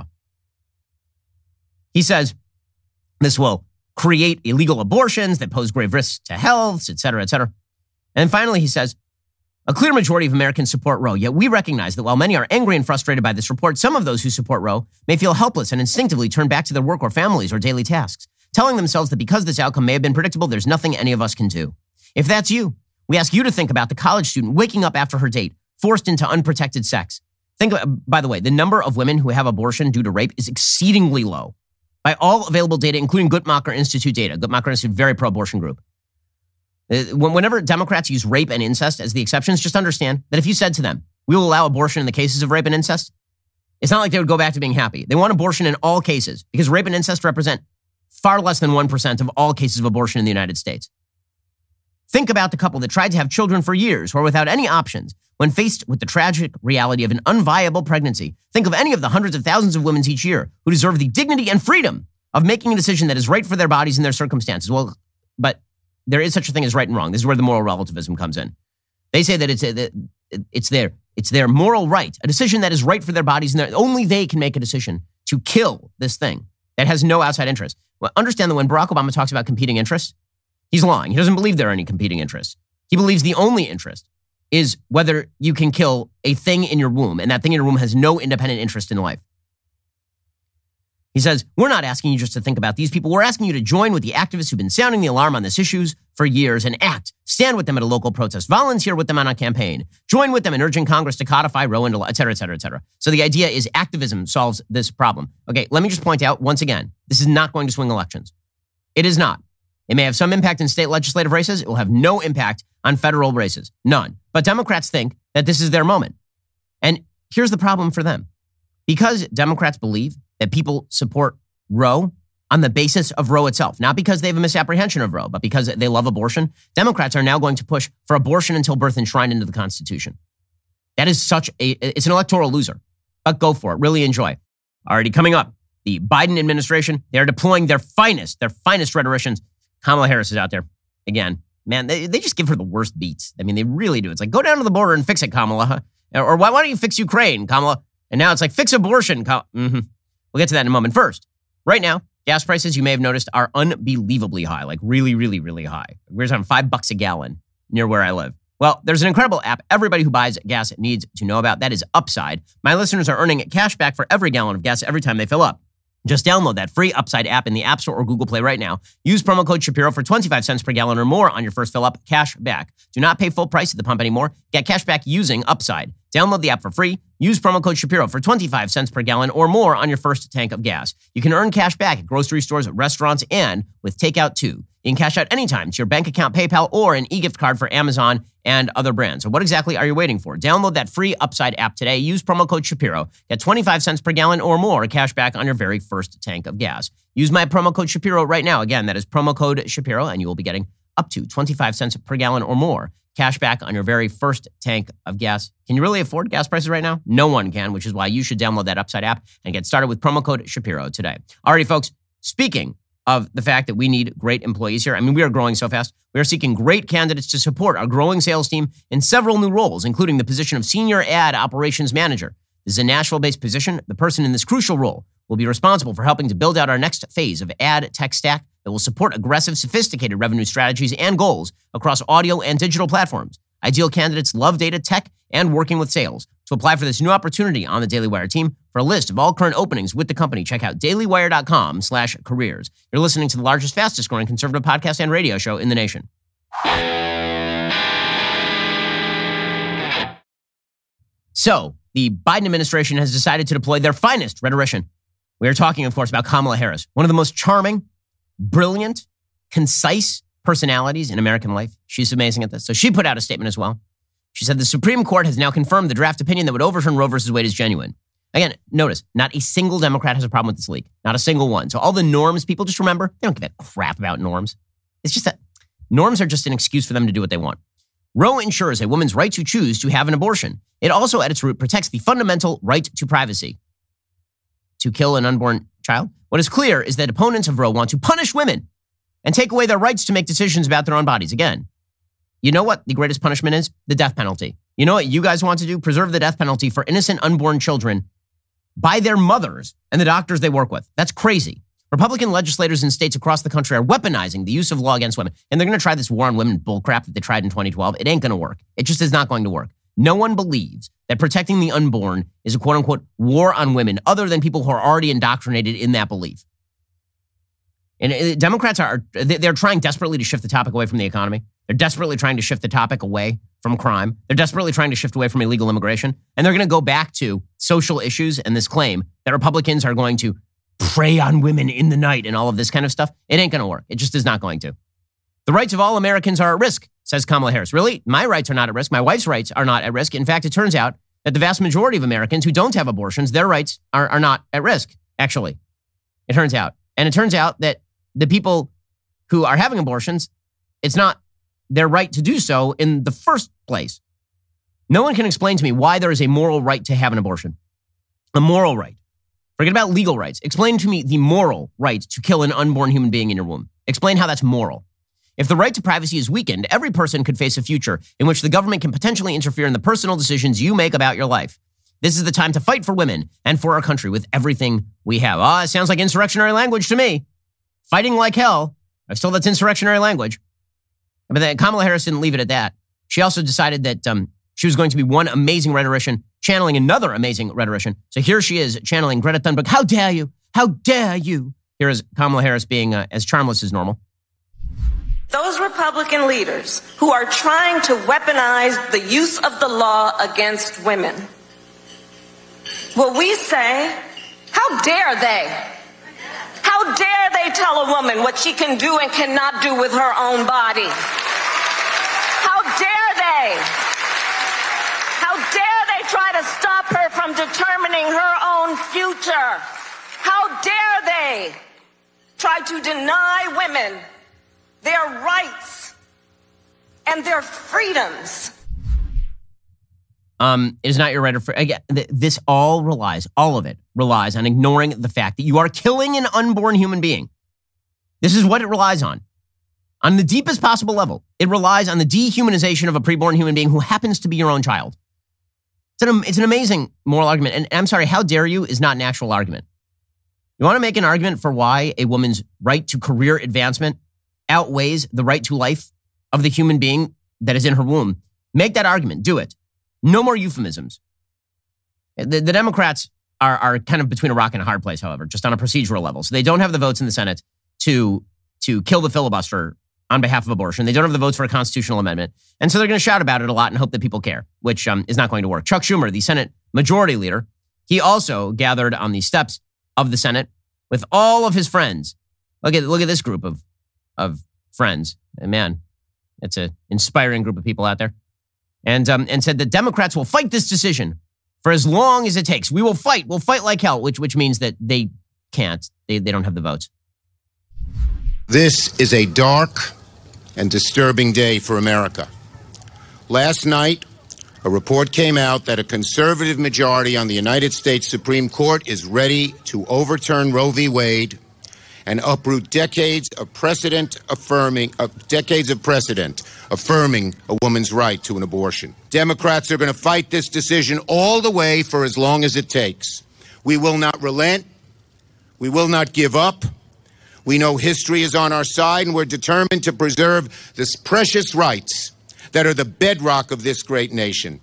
He says this will create illegal abortions that pose grave risks to health, et cetera, et cetera. And finally, he says, a clear majority of Americans support Roe, yet we recognize that while many are angry and frustrated by this report, some of those who support Roe may feel helpless and instinctively turn back to their work or families or daily tasks, telling themselves that because this outcome may have been predictable, there's nothing any of us can do. If that's you, we ask you to think about the college student waking up after her date, forced into unprotected sex. Think, by the way, the number of women who have abortion due to rape is exceedingly low. By all available data, including Guttmacher Institute data. Guttmacher Institute, very pro-abortion group. Whenever Democrats use rape and incest as the exceptions, just understand that if you said to them, we will allow abortion in the cases of rape and incest, it's not like they would go back to being happy. They want abortion in all cases because rape and incest represent far less than one percent of all cases of abortion in the United States. Think about the couple that tried to have children for years or without any options when faced with the tragic reality of an unviable pregnancy. Think of any of the hundreds of thousands of women each year who deserve the dignity and freedom of making a decision that is right for their bodies and their circumstances. Well, but there is such a thing as right and wrong. This is where the moral relativism comes in. They say that it's a, that it's their it's their moral right, a decision that is right for their bodies, and only they can make a decision to kill this thing that has no outside interest. Well, understand that when Barack Obama talks about competing interests, he's lying. He doesn't believe there are any competing interests. He believes the only interest is whether you can kill a thing in your womb, and that thing in your womb has no independent interest in life. He says, we're not asking you just to think about these people. We're asking you to join with the activists who've been sounding the alarm on these issues for years and act. Stand with them at a local protest. Volunteer with them on a campaign. Join with them in urging Congress to codify Roe and et cetera, et cetera, et cetera. So the idea is activism solves this problem. Okay, let me just point out once again, this is not going to swing elections. It is not. It may have some impact in state legislative races. It will have no impact on federal races. None. But Democrats think that this is their moment. And here's the problem for them. Because Democrats believe that people support Roe on the basis of Roe itself, not because they have a misapprehension of Roe, but because they love abortion, Democrats are now going to push for abortion until birth enshrined into the Constitution. That is such a, it's an electoral loser. But go for it. Really enjoy. Already coming up, the Biden administration, they're deploying their finest, their finest rhetoricians. Kamala Harris is out there. Again, man, they, they just give her the worst beats. I mean, they really do. It's like, go down to the border and fix it, Kamala. Or why, why don't you fix Ukraine, Kamala? And now it's like, fix abortion. Kam- mm-hmm. We'll get to that in a moment. First, right now, gas prices, you may have noticed, are unbelievably high, like really, really, really high. We're talking five bucks a gallon near where I live. Well, there's an incredible app everybody who buys gas needs to know about. That is Upside. My listeners are earning cash back for every gallon of gas every time they fill up. Just download that free Upside app in the App Store or Google Play right now. Use promo code Shapiro for twenty-five cents per gallon or more on your first fill up. Cash back. Do not pay full price at the pump anymore. Get cash back using Upside. Download the app for free. Use promo code Shapiro for twenty-five cents per gallon or more on your first tank of gas. You can earn cash back at grocery stores, restaurants, and with takeout too. You can cash out anytime to your bank account, PayPal, or an e-gift card for Amazon and other brands. So what exactly are you waiting for? Download that free Upside app today. Use promo code Shapiro. Get twenty-five cents per gallon or more cash back on your very first tank of gas. Use my promo code Shapiro right now. Again, that is promo code Shapiro, and you will be getting up to twenty-five cents per gallon or more cash back on your very first tank of gas. Can you really afford gas prices right now? No one can, which is why you should download that Upside app and get started with promo code Shapiro today. Alrighty, folks, speaking of the fact that we need great employees here. I mean, we are growing so fast. We are seeking great candidates to support our growing sales team in several new roles, including the position of Senior Ad Operations Manager. This is a Nashville-based position. The person in this crucial role will be responsible for helping to build out our next phase of ad tech stack that will support aggressive, sophisticated revenue strategies and goals across audio and digital platforms. Ideal candidates love data, tech, and working with sales. To apply for this new opportunity on the Daily Wire team, for a list of all current openings with the company, check out dailywire.com slash careers. You're listening to the largest, fastest growing conservative podcast and radio show in the nation. So, the Biden administration has decided to deploy their finest rhetorician. We are talking, of course, about Kamala Harris, one of the most charming, brilliant, concise personalities in American life. She's amazing at this. So she put out a statement as well. She said the Supreme Court has now confirmed the draft opinion that would overturn Roe versus Wade is genuine. Again, notice, not a single Democrat has a problem with this leak. Not a single one. So all the norms people, just remember, they don't give a crap about norms. It's just that norms are just an excuse for them to do what they want. Roe ensures a woman's right to choose to have an abortion. It also, at its root, protects the fundamental right to privacy. To kill an unborn child? What is clear is that opponents of Roe want to punish women and take away their rights to make decisions about their own bodies. Again, you know what the greatest punishment is? The death penalty. You know what you guys want to do? Preserve the death penalty for innocent unborn children by their mothers and the doctors they work with. That's crazy. Republican legislators in states across the country are weaponizing the use of law against women. And they're going to try this war on women bullcrap that they tried in twenty twelve. It ain't going to work. It just is not going to work. No one believes that protecting the unborn is a quote-unquote war on women other than people who are already indoctrinated in that belief. And Democrats are, they're trying desperately to shift the topic away from the economy. They're desperately trying to shift the topic away from crime. They're desperately trying to shift away from illegal immigration. And they're going to go back to social issues and this claim that Republicans are going to prey on women in the night and all of this kind of stuff. It ain't going to work. It just is not going to. The rights of all Americans are at risk, says Kamala Harris. Really? My rights are not at risk. My wife's rights are not at risk. In fact, it turns out that the vast majority of Americans who don't have abortions, their rights are, are not at risk, actually. It turns out. And it turns out that the people who are having abortions, it's not their right to do so in the first place. No one can explain to me why there is a moral right to have an abortion. A moral right. Forget about legal rights. Explain to me the moral right to kill an unborn human being in your womb. Explain how that's moral. If the right to privacy is weakened, every person could face a future in which the government can potentially interfere in the personal decisions you make about your life. This is the time to fight for women and for our country with everything we have. Ah, oh, it sounds like insurrectionary language to me. Fighting like hell. I still, that's insurrectionary language. But then Kamala Harris didn't leave it at that. She also decided that um, she was going to be one amazing rhetorician channeling another amazing rhetorician. So here she is channeling Greta Thunberg. How dare you? How dare you? Here is Kamala Harris being uh, as charmless as normal. Those Republican leaders who are trying to weaponize the use of the law against women, well, we say, how dare they? How dare they tell a woman what she can do and cannot do with her own body? How they? How dare they try to stop her from determining her own future? How dare they try to deny women their rights and their freedoms? Um, it is not your right or free. Again, th- this all relies, all of it relies on ignoring the fact that you are killing an unborn human being. This is what it relies on. On the deepest possible level, it relies on the dehumanization of a preborn human being who happens to be your own child. It's an, it's an amazing moral argument. And I'm sorry, how dare you is not an actual argument. You want to make an argument for why a woman's right to career advancement outweighs the right to life of the human being that is in her womb. Make that argument. Do it. No more euphemisms. The, the Democrats are, are kind of between a rock and a hard place, however, just on a procedural level. So they don't have the votes in the Senate to, to kill the filibuster on behalf of abortion. They don't have the votes for a constitutional amendment. And so they're going to shout about it a lot and hope that people care, which um, is not going to work. Chuck Schumer, the Senate Majority Leader, he also gathered on the steps of the Senate with all of his friends. Look at look at this group of, of friends. And man, it's an inspiring group of people out there. And um, and said that Democrats will fight this decision for as long as it takes. We will fight. We'll fight like hell, which which means that they can't. They, they don't have the votes. This is a dark and disturbing day for America. Last night, a report came out that a conservative majority on the United States Supreme Court is ready to overturn Roe v. Wade and uproot decades of precedent affirming, uh, decades of precedent affirming a woman's right to an abortion. Democrats are going to fight this decision all the way for as long as it takes. We will not relent. We will not give up. We know history is on our side, and we're determined to preserve these precious rights that are the bedrock of this great nation.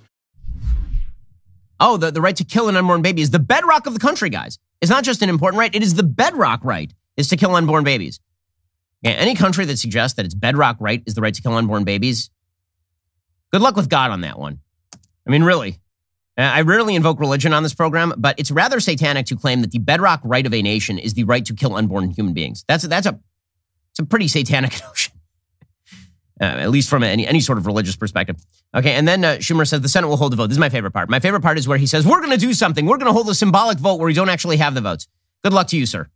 Oh, the, the right to kill an unborn baby is the bedrock of the country, guys. It's not just an important right. It is the bedrock right, is to kill unborn babies. And any country that suggests that its bedrock right is the right to kill unborn babies, good luck with God on that one. I mean, really. I rarely invoke religion on this program, but it's rather satanic to claim that the bedrock right of a nation is the right to kill unborn human beings. That's, that's a, it's a pretty satanic notion. Uh, at least from any, any sort of religious perspective. Okay, and then uh, Schumer says the Senate will hold a vote. This is my favorite part. My favorite part is where he says, we're going to do something. We're going to hold a symbolic vote where we don't actually have the votes. Good luck to you, sir.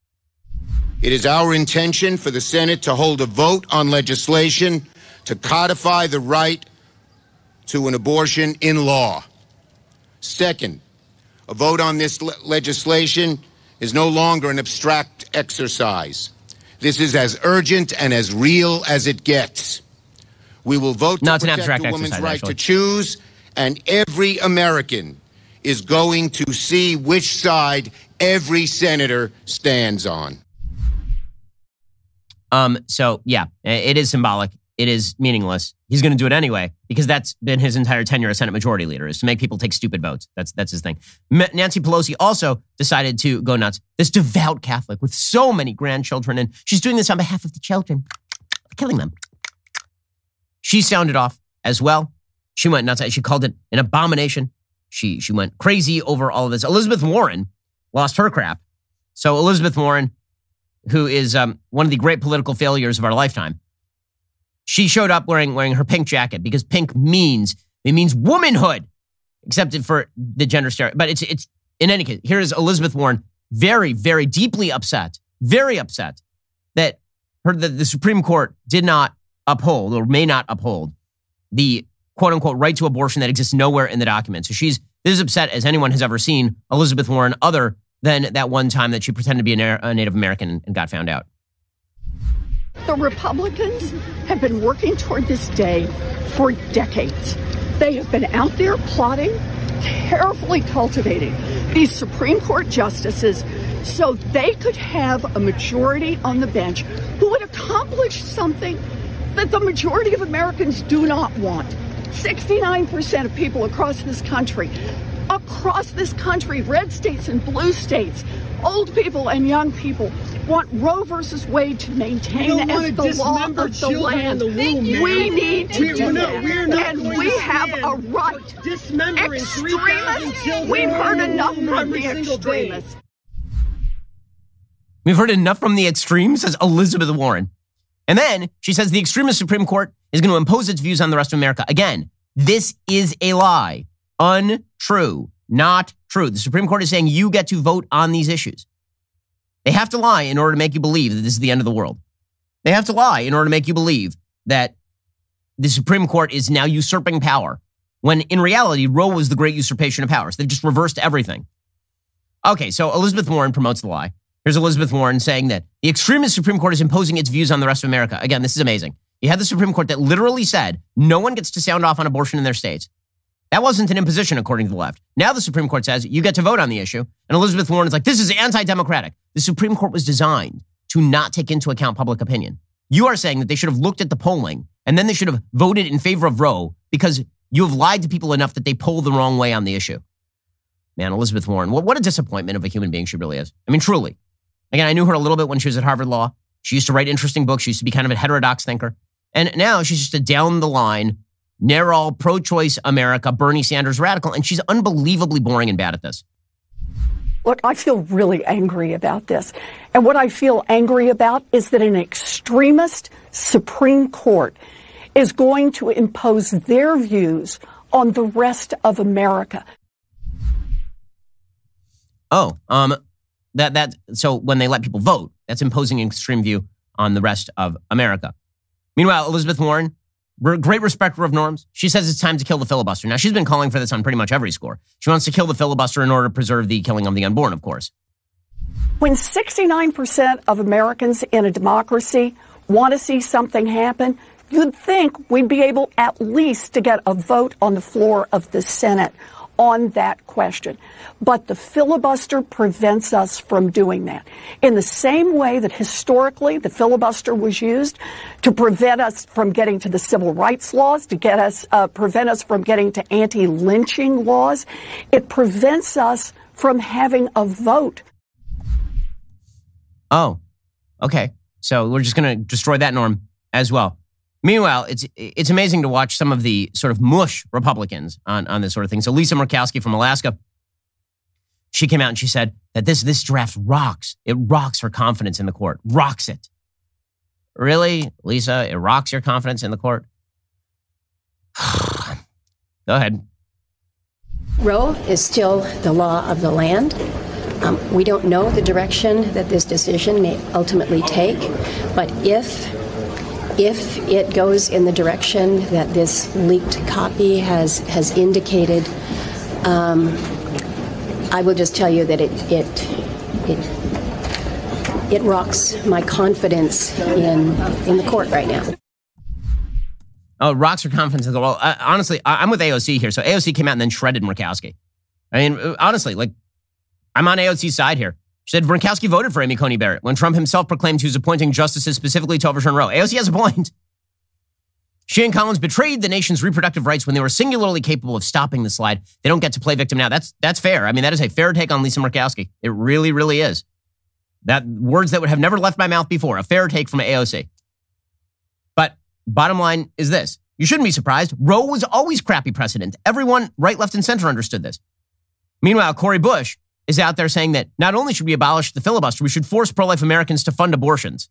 It is our intention for the Senate to hold a vote on legislation to codify the right to an abortion in law. Second, a vote on this le- legislation is no longer an abstract exercise. This is as urgent and as real as it gets. We will vote no, to protect a woman's right actually. to choose, and every American is going to see which side every senator stands on. Um. So, yeah, it is symbolic. It is meaningless. He's going to do it anyway because that's been his entire tenure as Senate Majority Leader, is to make people take stupid votes. That's that's his thing. M- Nancy Pelosi also decided to go nuts. This devout Catholic with so many grandchildren, and she's doing this on behalf of the children, killing them. She sounded off as well. She went nuts. She called it an abomination. She she went crazy over all of this. Elizabeth Warren lost her crap. So Elizabeth Warren, who is um, one of the great political failures of our lifetime, she showed up wearing wearing her pink jacket because pink means it means womanhood, except for the gender stereotype. But it's it's in any case. Here is Elizabeth Warren, very very deeply upset, very upset that her that the Supreme Court did not uphold or may not uphold the quote unquote right to abortion that exists nowhere in the document. So she's as upset as anyone has ever seen Elizabeth Warren, other than that one time that she pretended to be a, a Native American and got found out. The Republicans have been working toward this day for decades. They have been out there plotting, carefully cultivating these Supreme Court justices so they could have a majority on the bench who would accomplish something that the majority of Americans do not want. sixty-nine percent of people across this country, across this country, red states and blue states, old people and young people, want Roe versus Wade to maintain as the law of the land. The womb, we need to we're, do we're that. not, we're not and going we to have a right. Dismembering three thousand children. We've heard enough from every the single extremists. day. We've heard enough from the extremes, says Elizabeth Warren. And then she says the extremist Supreme Court is going to impose its views on the rest of America. Again, this is a lie. Untrue. Not true. The Supreme Court is saying you get to vote on these issues. They have to lie in order to make you believe that this is the end of the world. They have to lie in order to make you believe that the Supreme Court is now usurping power, when in reality, Roe was the great usurpation of powers. They've just reversed everything. Okay, so Elizabeth Warren promotes the lie. Here's Elizabeth Warren saying that the extremist Supreme Court is imposing its views on the rest of America. Again, this is amazing. You had the Supreme Court that literally said no one gets to sound off on abortion in their states. That wasn't an imposition, according to the left. Now the Supreme Court says you get to vote on the issue. And Elizabeth Warren is like, this is anti-democratic. The Supreme Court was designed to not take into account public opinion. You are saying that they should have looked at the polling and then they should have voted in favor of Roe because you have lied to people enough that they poll the wrong way on the issue. Man, Elizabeth Warren, what, what a disappointment of a human being she really is. I mean, truly. Again, I knew her a little bit when she was at Harvard Law. She used to write interesting books. She used to be kind of a heterodox thinker. And now she's just a down-the-line, narrow, pro-choice America, Bernie Sanders radical, and she's unbelievably boring and bad at this. Look, I feel really angry about this. And what I feel angry about is that an extremist Supreme Court is going to impose their views on the rest of America. Oh, um, that that so when they let people vote, that's imposing an extreme view on the rest of America. Meanwhile, Elizabeth Warren, great respecter of norms. She says it's time to kill the filibuster. Now, she's been calling for this on pretty much every score. She wants to kill the filibuster in order to preserve the killing of the unborn, of course. When sixty-nine percent of Americans in a democracy want to see something happen, you'd think we'd be able at least to get a vote on the floor of the Senate on that question. But the filibuster prevents us from doing that. In the same way that historically the filibuster was used to prevent us from getting to the civil rights laws, to get us, uh, prevent us from getting to anti-lynching laws, it prevents us from having a vote. Oh, okay. So we're just going to destroy that norm as well. Meanwhile, it's it's amazing to watch some of the sort of mush Republicans on, on this sort of thing. So Lisa Murkowski from Alaska, she came out and she said that this this draft rocks. It rocks her confidence in the court. Rocks it. Really, Lisa? It rocks your confidence in the court? Go ahead. Roe is still the law of the land. Um, we don't know the direction that this decision may ultimately take, but if If it goes in the direction that this leaked copy has has indicated, um, I will just tell you that it it it it rocks my confidence in in the court right now. Oh, rocks her confidence in the well. Uh, honestly, I, I'm with A O C here. So A O C came out and then shredded Murkowski. I mean, honestly, like I'm on A O C's side here. She said Murkowski voted for Amy Coney Barrett when Trump himself proclaimed he was appointing justices specifically to overturn Roe. A O C has a point. She and Collins betrayed the nation's reproductive rights when they were singularly capable of stopping the slide. They don't get to play victim now. That's that's fair. I mean, that is a fair take on Lisa Murkowski. It really, really is. That words that would have never left my mouth before. A fair take from A O C. But bottom line is this. You shouldn't be surprised. Roe was always crappy precedent. Everyone, right, left, and center understood this. Meanwhile, Cori Bush is out there saying that not only should we abolish the filibuster, we should force pro-life Americans to fund abortions.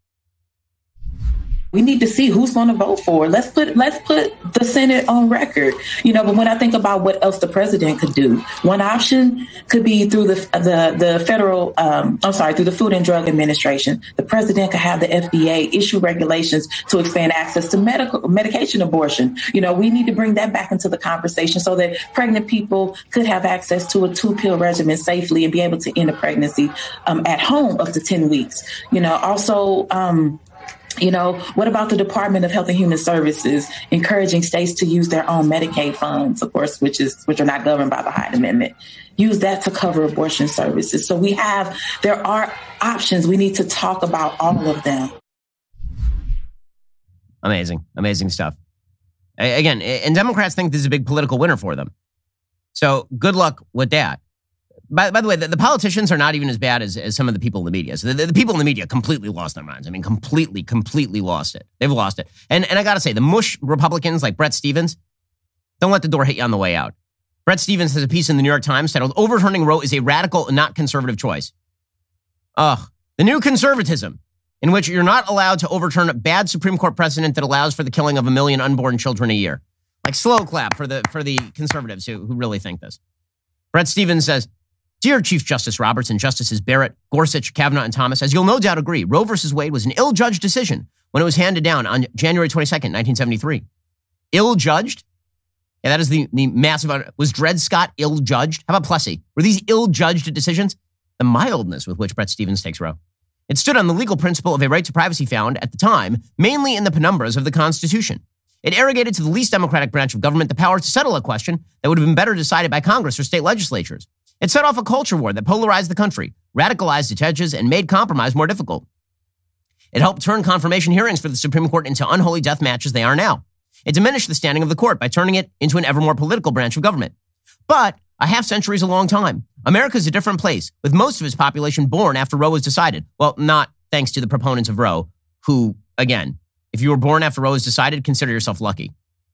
We need to see who's going to vote for it. Let's put let's put the Senate on record. You know, but when I think about what else the president could do, one option could be through the the the federal, um, I'm sorry, through the Food and Drug Administration. The president could have the F D A issue regulations to expand access to medical medication abortion. You know, we need to bring that back into the conversation so that pregnant people could have access to a two pill regimen safely and be able to end a pregnancy um, at home up to ten weeks. You know, also. Um, You know, what about the Department of Health and Human Services encouraging states to use their own Medicaid funds, of course, which is which are not governed by the Hyde Amendment? Use that to cover abortion services. So we have there are options. We need to talk about all of them. Amazing, amazing stuff. Again, and Democrats think this is a big political winner for them. So good luck with that. By, by the way, the, the politicians are not even as bad as, as some of the people in the media. So the, the, the people in the media completely lost their minds. I mean, completely, completely lost it. They've lost it. And and I got to say, the mush Republicans like Bret Stephens, don't let the door hit you on the way out. Bret Stephens has a piece in the New York Times titled, "Overturning Roe is a radical and not conservative choice." Ugh. The new conservatism in which you're not allowed to overturn a bad Supreme Court precedent that allows for the killing of a million unborn children a year. Like slow clap for the for the conservatives who, who really think this. Bret Stephens says, Dear Chief Justice Roberts and Justices Barrett, Gorsuch, Kavanaugh, and Thomas, as you'll no doubt agree, Roe versus Wade was an ill-judged decision when it was handed down on January twenty-second, nineteen seventy-three. Ill-judged? Yeah, that is the, the massive... Was Dred Scott ill-judged? How about Plessy? Were these ill-judged decisions? The mildness with which Bret Stephens takes Roe. It stood on the legal principle of a right to privacy found, at the time, mainly in the penumbras of the Constitution. It arrogated to the least democratic branch of government the power to settle a question that would have been better decided by Congress or state legislatures. It set off a culture war that polarized the country, radicalized its edges, and made compromise more difficult. It helped turn confirmation hearings for the Supreme Court into unholy death matches they are now. It diminished the standing of the court by turning it into an ever more political branch of government. But a half century is a long time. America is a different place, with most of its population born after Roe was decided. Well, not thanks to the proponents of Roe, who, again, if you were born after Roe was decided, consider yourself lucky.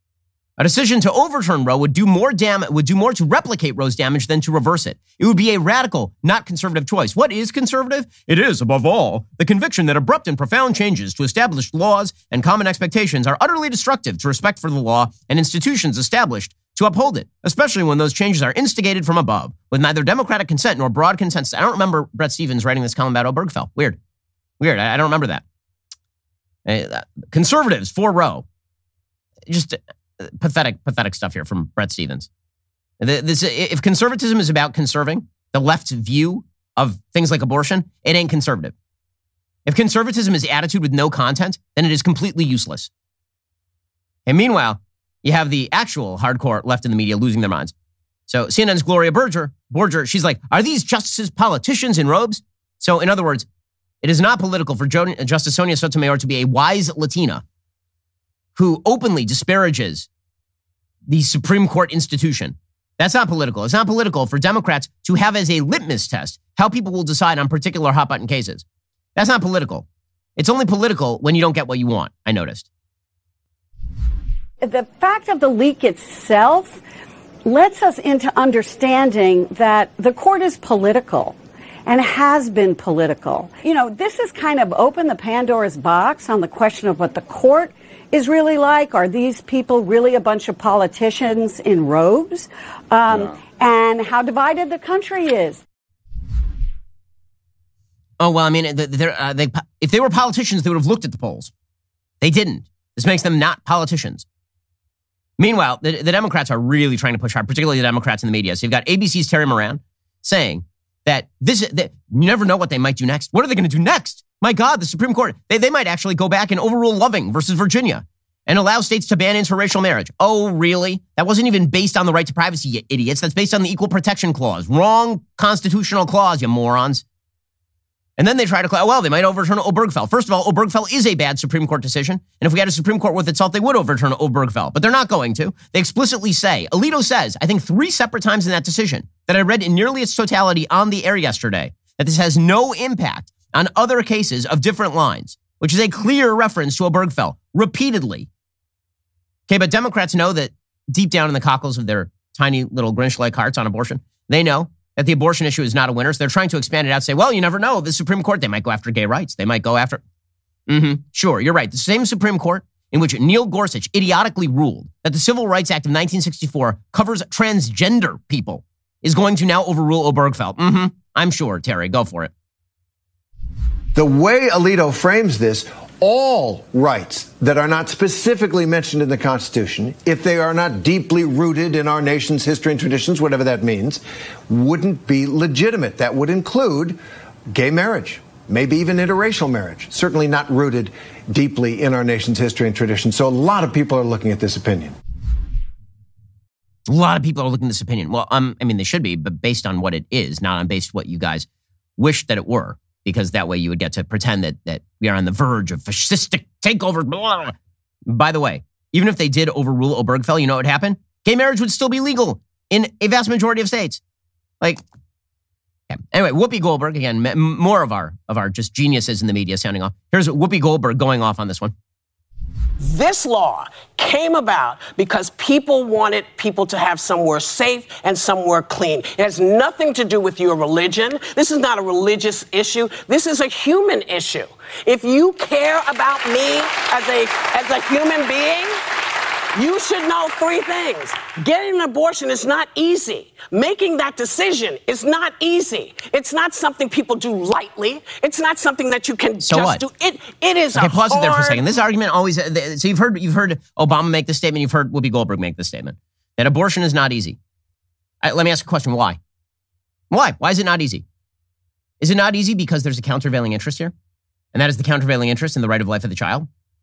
A decision to overturn Roe would do more dam- would do more to replicate Roe's damage than to reverse it. It would be a radical, not conservative choice. What is conservative? It is, above all, the conviction that abrupt and profound changes to established laws and common expectations are utterly destructive to respect for the law and institutions established to uphold it, especially when those changes are instigated from above, with neither democratic consent nor broad consensus. I don't remember Bret Stephens writing this column about Obergefell. Weird. Weird. I, I don't remember that. Uh, conservatives for Roe. Just... Pathetic, pathetic stuff here from Bret Stephens. This, if conservatism is about conserving the left's view of things like abortion, it ain't conservative. If conservatism is attitude with no content, then it is completely useless. And meanwhile, you have the actual hardcore left in the media losing their minds. So C N N's Gloria Berger, Berger, she's like, are these justices politicians in robes? So in other words, it is not political for jo- Justice Sonia Sotomayor to be a wise Latina who openly disparages the Supreme Court institution. That's not political. It's not political for Democrats to have as a litmus test how people will decide on particular hot-button cases. That's not political. It's only political when you don't get what you want, I noticed. The fact of the leak itself lets us into understanding that the court is political and has been political. You know, this has kind of opened the Pandora's box on the question of what the court is really like. Are these people really a bunch of politicians in robes? Um, yeah. And how divided the country is. Oh, well, I mean, uh, they, if they were politicians, they would have looked at the polls. They didn't. This makes them not politicians. Meanwhile, the, the Democrats are really trying to push hard, particularly the Democrats in the media. So you've got A B C's Terry Moran saying that this, that you never know what they might do next. What are they going to do next? My God, the Supreme Court, they, they might actually go back and overrule Loving versus Virginia and allow states to ban interracial marriage. Oh, really? That wasn't even based on the right to privacy, you idiots. That's based on the Equal Protection Clause. Wrong constitutional clause, you morons. And then they try to, well, they might overturn Obergefell. First of all, Obergefell is a bad Supreme Court decision. And if we had a Supreme Court worth its salt, they would overturn Obergefell. But they're not going to. They explicitly say, Alito says, I think three separate times in that decision that I read in nearly its totality on the air yesterday, that this has no impact on other cases of different lines, which is a clear reference to Obergefell, repeatedly. Okay, but Democrats know that deep down in the cockles of their tiny little Grinch-like hearts on abortion, they know that the abortion issue is not a winner. So they're trying to expand it out, say, well, you never know. The Supreme Court, they might go after gay rights. They might go after... Mm-hmm. Sure, you're right. The same Supreme Court in which Neil Gorsuch idiotically ruled that the Civil Rights Act of nineteen sixty-four covers transgender people is going to now overrule Obergefell. Mm-hmm. I'm sure, Terry. Go for it. The way Alito frames this, all rights that are not specifically mentioned in the Constitution, if they are not deeply rooted in our nation's history and traditions, whatever that means, wouldn't be legitimate. That would include gay marriage, maybe even interracial marriage, certainly not rooted deeply in our nation's history and tradition. So a lot of people are looking at this opinion. A lot of people are looking at this opinion. Well, um, I mean, they should be, but based on what it is, not on based what you guys wish that it were. Because that way you would get to pretend that that we are on the verge of fascistic takeover. Blah. By the way, even if they did overrule Obergefell, you know what would happen? Gay marriage would still be legal in a vast majority of states. Like, yeah. Anyway, Whoopi Goldberg, again, more of our of our just geniuses in the media sounding off. Here's Whoopi Goldberg going off on this one. This law came about because people wanted people to have somewhere safe and somewhere clean. It has nothing to do with your religion. This is not a religious issue. This is a human issue. If you care about me as a, as a human being, you should know three things. Getting an abortion is not easy. Making that decision is not easy. It's not something people do lightly. It's not something that you can so just what? do. It it is okay, a pause hard... it there for a second. This argument always so you've heard you've heard Obama make this statement, you've heard Whoopi Goldberg make this statement that abortion is not easy. I, let me ask a question. Why? Why? Why is it not easy? Is it not easy because there's a countervailing interest here? And that is the countervailing interest in the right of life of the child?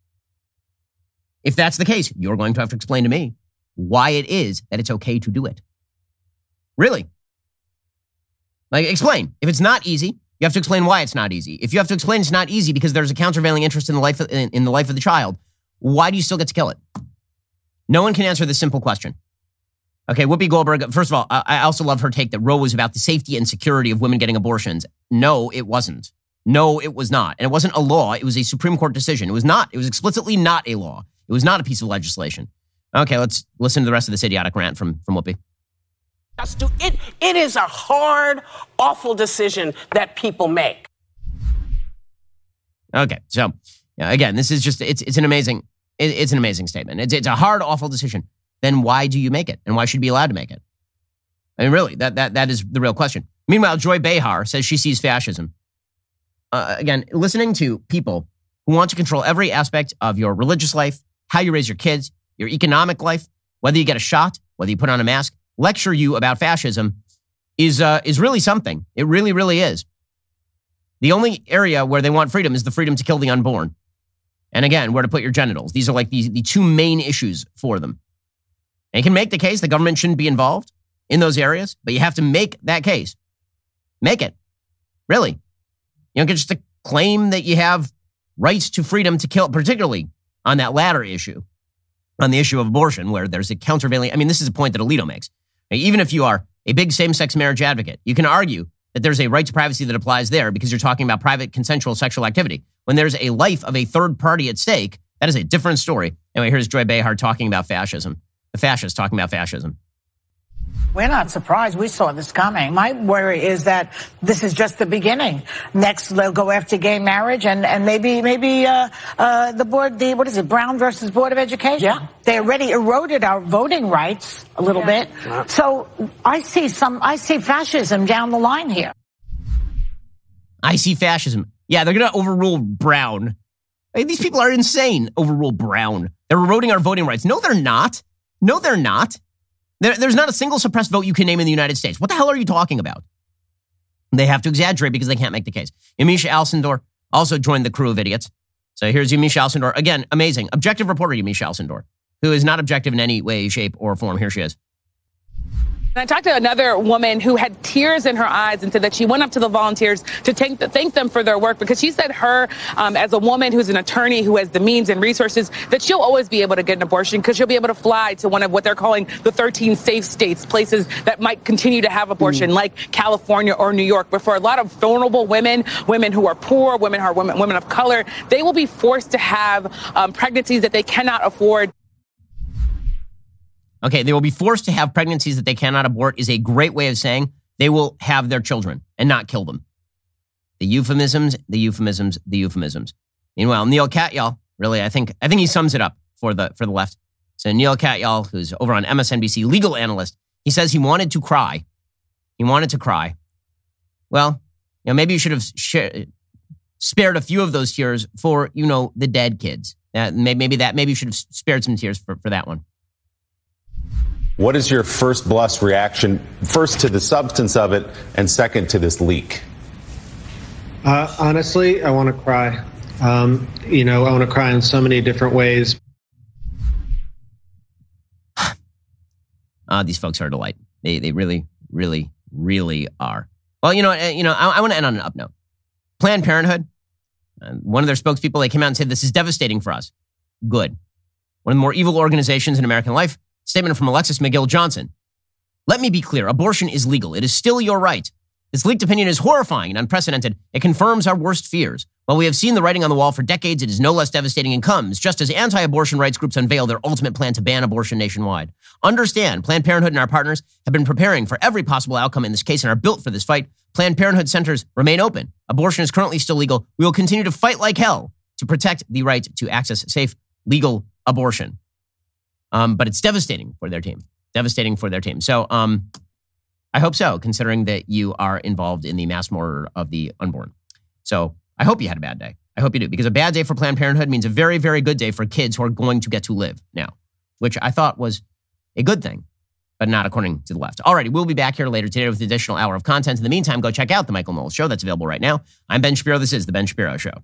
If that's the case, you're going to have to explain to me why it is that it's okay to do it. Really? Like, explain. If it's not easy, you have to explain why it's not easy. If you have to explain it's not easy because there's a countervailing interest in the life of, in, in the life of the child, why do you still get to kill it? No one can answer this simple question. Okay, Whoopi Goldberg, first of all, I also love her take that Roe was about the safety and security of women getting abortions. No, it wasn't. No, it was not. And it wasn't a law. It was a Supreme Court decision. It was not. It was explicitly not a law. It was not a piece of legislation. Okay, let's listen to the rest of this idiotic rant from, from Whoopi. It, it is a hard, awful decision that people make. Okay, so yeah, again, this is just, it's it's an amazing, it, it's an amazing statement. It's, it's a hard, awful decision. Then why do you make it? And why should you be allowed to make it? I mean, really, that that that is the real question. Meanwhile, Joy Behar says she sees fascism. Uh, again, listening to people who want to control every aspect of your religious life, how you raise your kids, your economic life, whether you get a shot, whether you put on a mask, lecture you about fascism is uh, is really something. It really, really is. The only area where they want freedom is the freedom to kill the unborn. And again, where to put your genitals. These are like the, the two main issues for them. And you can make the case the government shouldn't be involved in those areas, but you have to make that case. Make it. Really. You don't get just to claim that you have rights to freedom to kill, particularly on that latter issue, on the issue of abortion, where there's a countervailing. I mean, this is a point that Alito makes. Even if you are a big same-sex marriage advocate, you can argue that there's a right to privacy that applies there because you're talking about private consensual sexual activity. When there's a life of a third party at stake, that is a different story. Anyway, here's Joy Behar talking about fascism. The fascists talking about fascism. We're not surprised. We saw this coming. My worry is that this is just the beginning. Next, they'll go after gay marriage and, and maybe maybe uh, uh, the board, the what is it, Brown versus Board of Education? Yeah. They already eroded our voting rights a little yeah. bit. Yeah. So I see some, I see fascism down the line here. I see fascism. Yeah, they're going to overrule Brown. I mean, these people are insane. Overrule Brown. They're eroding our voting rights. No, they're not. No, they're not. There, there's not a single suppressed vote you can name in the United States. What the hell are you talking about? They have to exaggerate because they can't make the case. Yamisha Alcindor also joined the crew of idiots. So here's Yamisha Alcindor. Again, amazing. Objective reporter Yamisha Alcindor, who is not objective in any way, shape, or form. Here she is. And I talked to another woman who had tears in her eyes and said that she went up to the volunteers to thank, thank them for their work because she said her, um, as a woman who's an attorney who has the means and resources, that she'll always be able to get an abortion because she'll be able to fly to one of what they're calling the thirteen safe states, places that might continue to have abortion, mm. like California or New York. But for a lot of vulnerable women, women who are poor, women who are women, women of color, they will be forced to have um, pregnancies that they cannot afford. Okay, they will be forced to have pregnancies that they cannot abort is a great way of saying they will have their children and not kill them. The euphemisms, the euphemisms, the euphemisms. Meanwhile, Neil Katyal, really, I think I think he sums it up for the for the left. So Neil Katyal, who's over on M S N B C, legal analyst, he says he wanted to cry. He wanted to cry. Well, you know, maybe you should have sh- spared a few of those tears for, you know, the dead kids. Uh, maybe, maybe that, maybe you should have spared some tears for, for that one. What is your first blush reaction, first to the substance of it, and second to this leak? Uh, honestly, I want to cry. Um, you know, I want to cry in so many different ways. Uh, these folks are a delight. They they really, really, really are. Well, you know, you know, I, I want to end on an up note. Planned Parenthood, uh, one of their spokespeople, they came out and said, this is devastating for us. Good. One of the more evil organizations in American life. Statement from Alexis McGill Johnson. Let me be clear. Abortion is legal. It is still your right. This leaked opinion is horrifying and unprecedented. It confirms our worst fears. While we have seen the writing on the wall for decades, it is no less devastating and comes just as anti-abortion rights groups unveil their ultimate plan to ban abortion nationwide. Understand, Planned Parenthood and our partners have been preparing for every possible outcome in this case and are built for this fight. Planned Parenthood centers remain open. Abortion is currently still legal. We will continue to fight like hell to protect the right to access safe, legal abortion. Um, but it's devastating for their team. Devastating for their team. So um, I hope so, considering that you are involved in the mass murder of the unborn. So I hope you had a bad day. I hope you do, because a bad day for Planned Parenthood means a very, very good day for kids who are going to get to live now, which I thought was a good thing, but not according to the left. Alrighty, we'll be back here later today with an additional hour of content. In the meantime, go check out The Michael Knowles Show. That's available right now. I'm Ben Shapiro. This is The Ben Shapiro Show.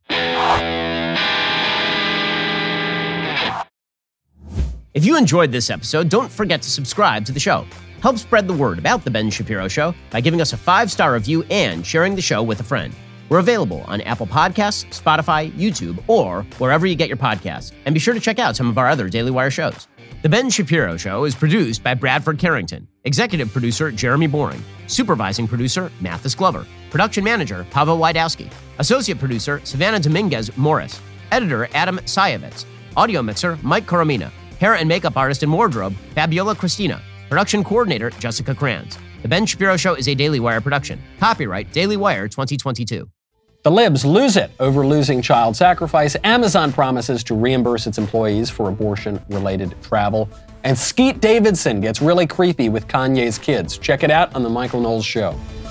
If you enjoyed this episode, don't forget to subscribe to the show. Help spread the word about The Ben Shapiro Show by giving us a five-star review and sharing the show with a friend. We're available on Apple Podcasts, Spotify, YouTube, or wherever you get your podcasts. And be sure to check out some of our other Daily Wire shows. The Ben Shapiro Show is produced by Bradford Carrington, executive producer Jeremy Boring, supervising producer Mathis Glover, production manager Pavel Wydowski, associate producer Savannah Dominguez Morris, editor Adam Sayevitz, audio mixer Mike Coromina, hair and makeup artist and wardrobe Fabiola Cristina, production coordinator Jessica Kranz. The Ben Shapiro Show is a Daily Wire production. Copyright Daily Wire twenty twenty-two. The libs lose it over losing child sacrifice. Amazon promises to reimburse its employees for abortion-related travel. And Skeet Davidson gets really creepy with Kanye's kids. Check it out on The Michael Knowles Show.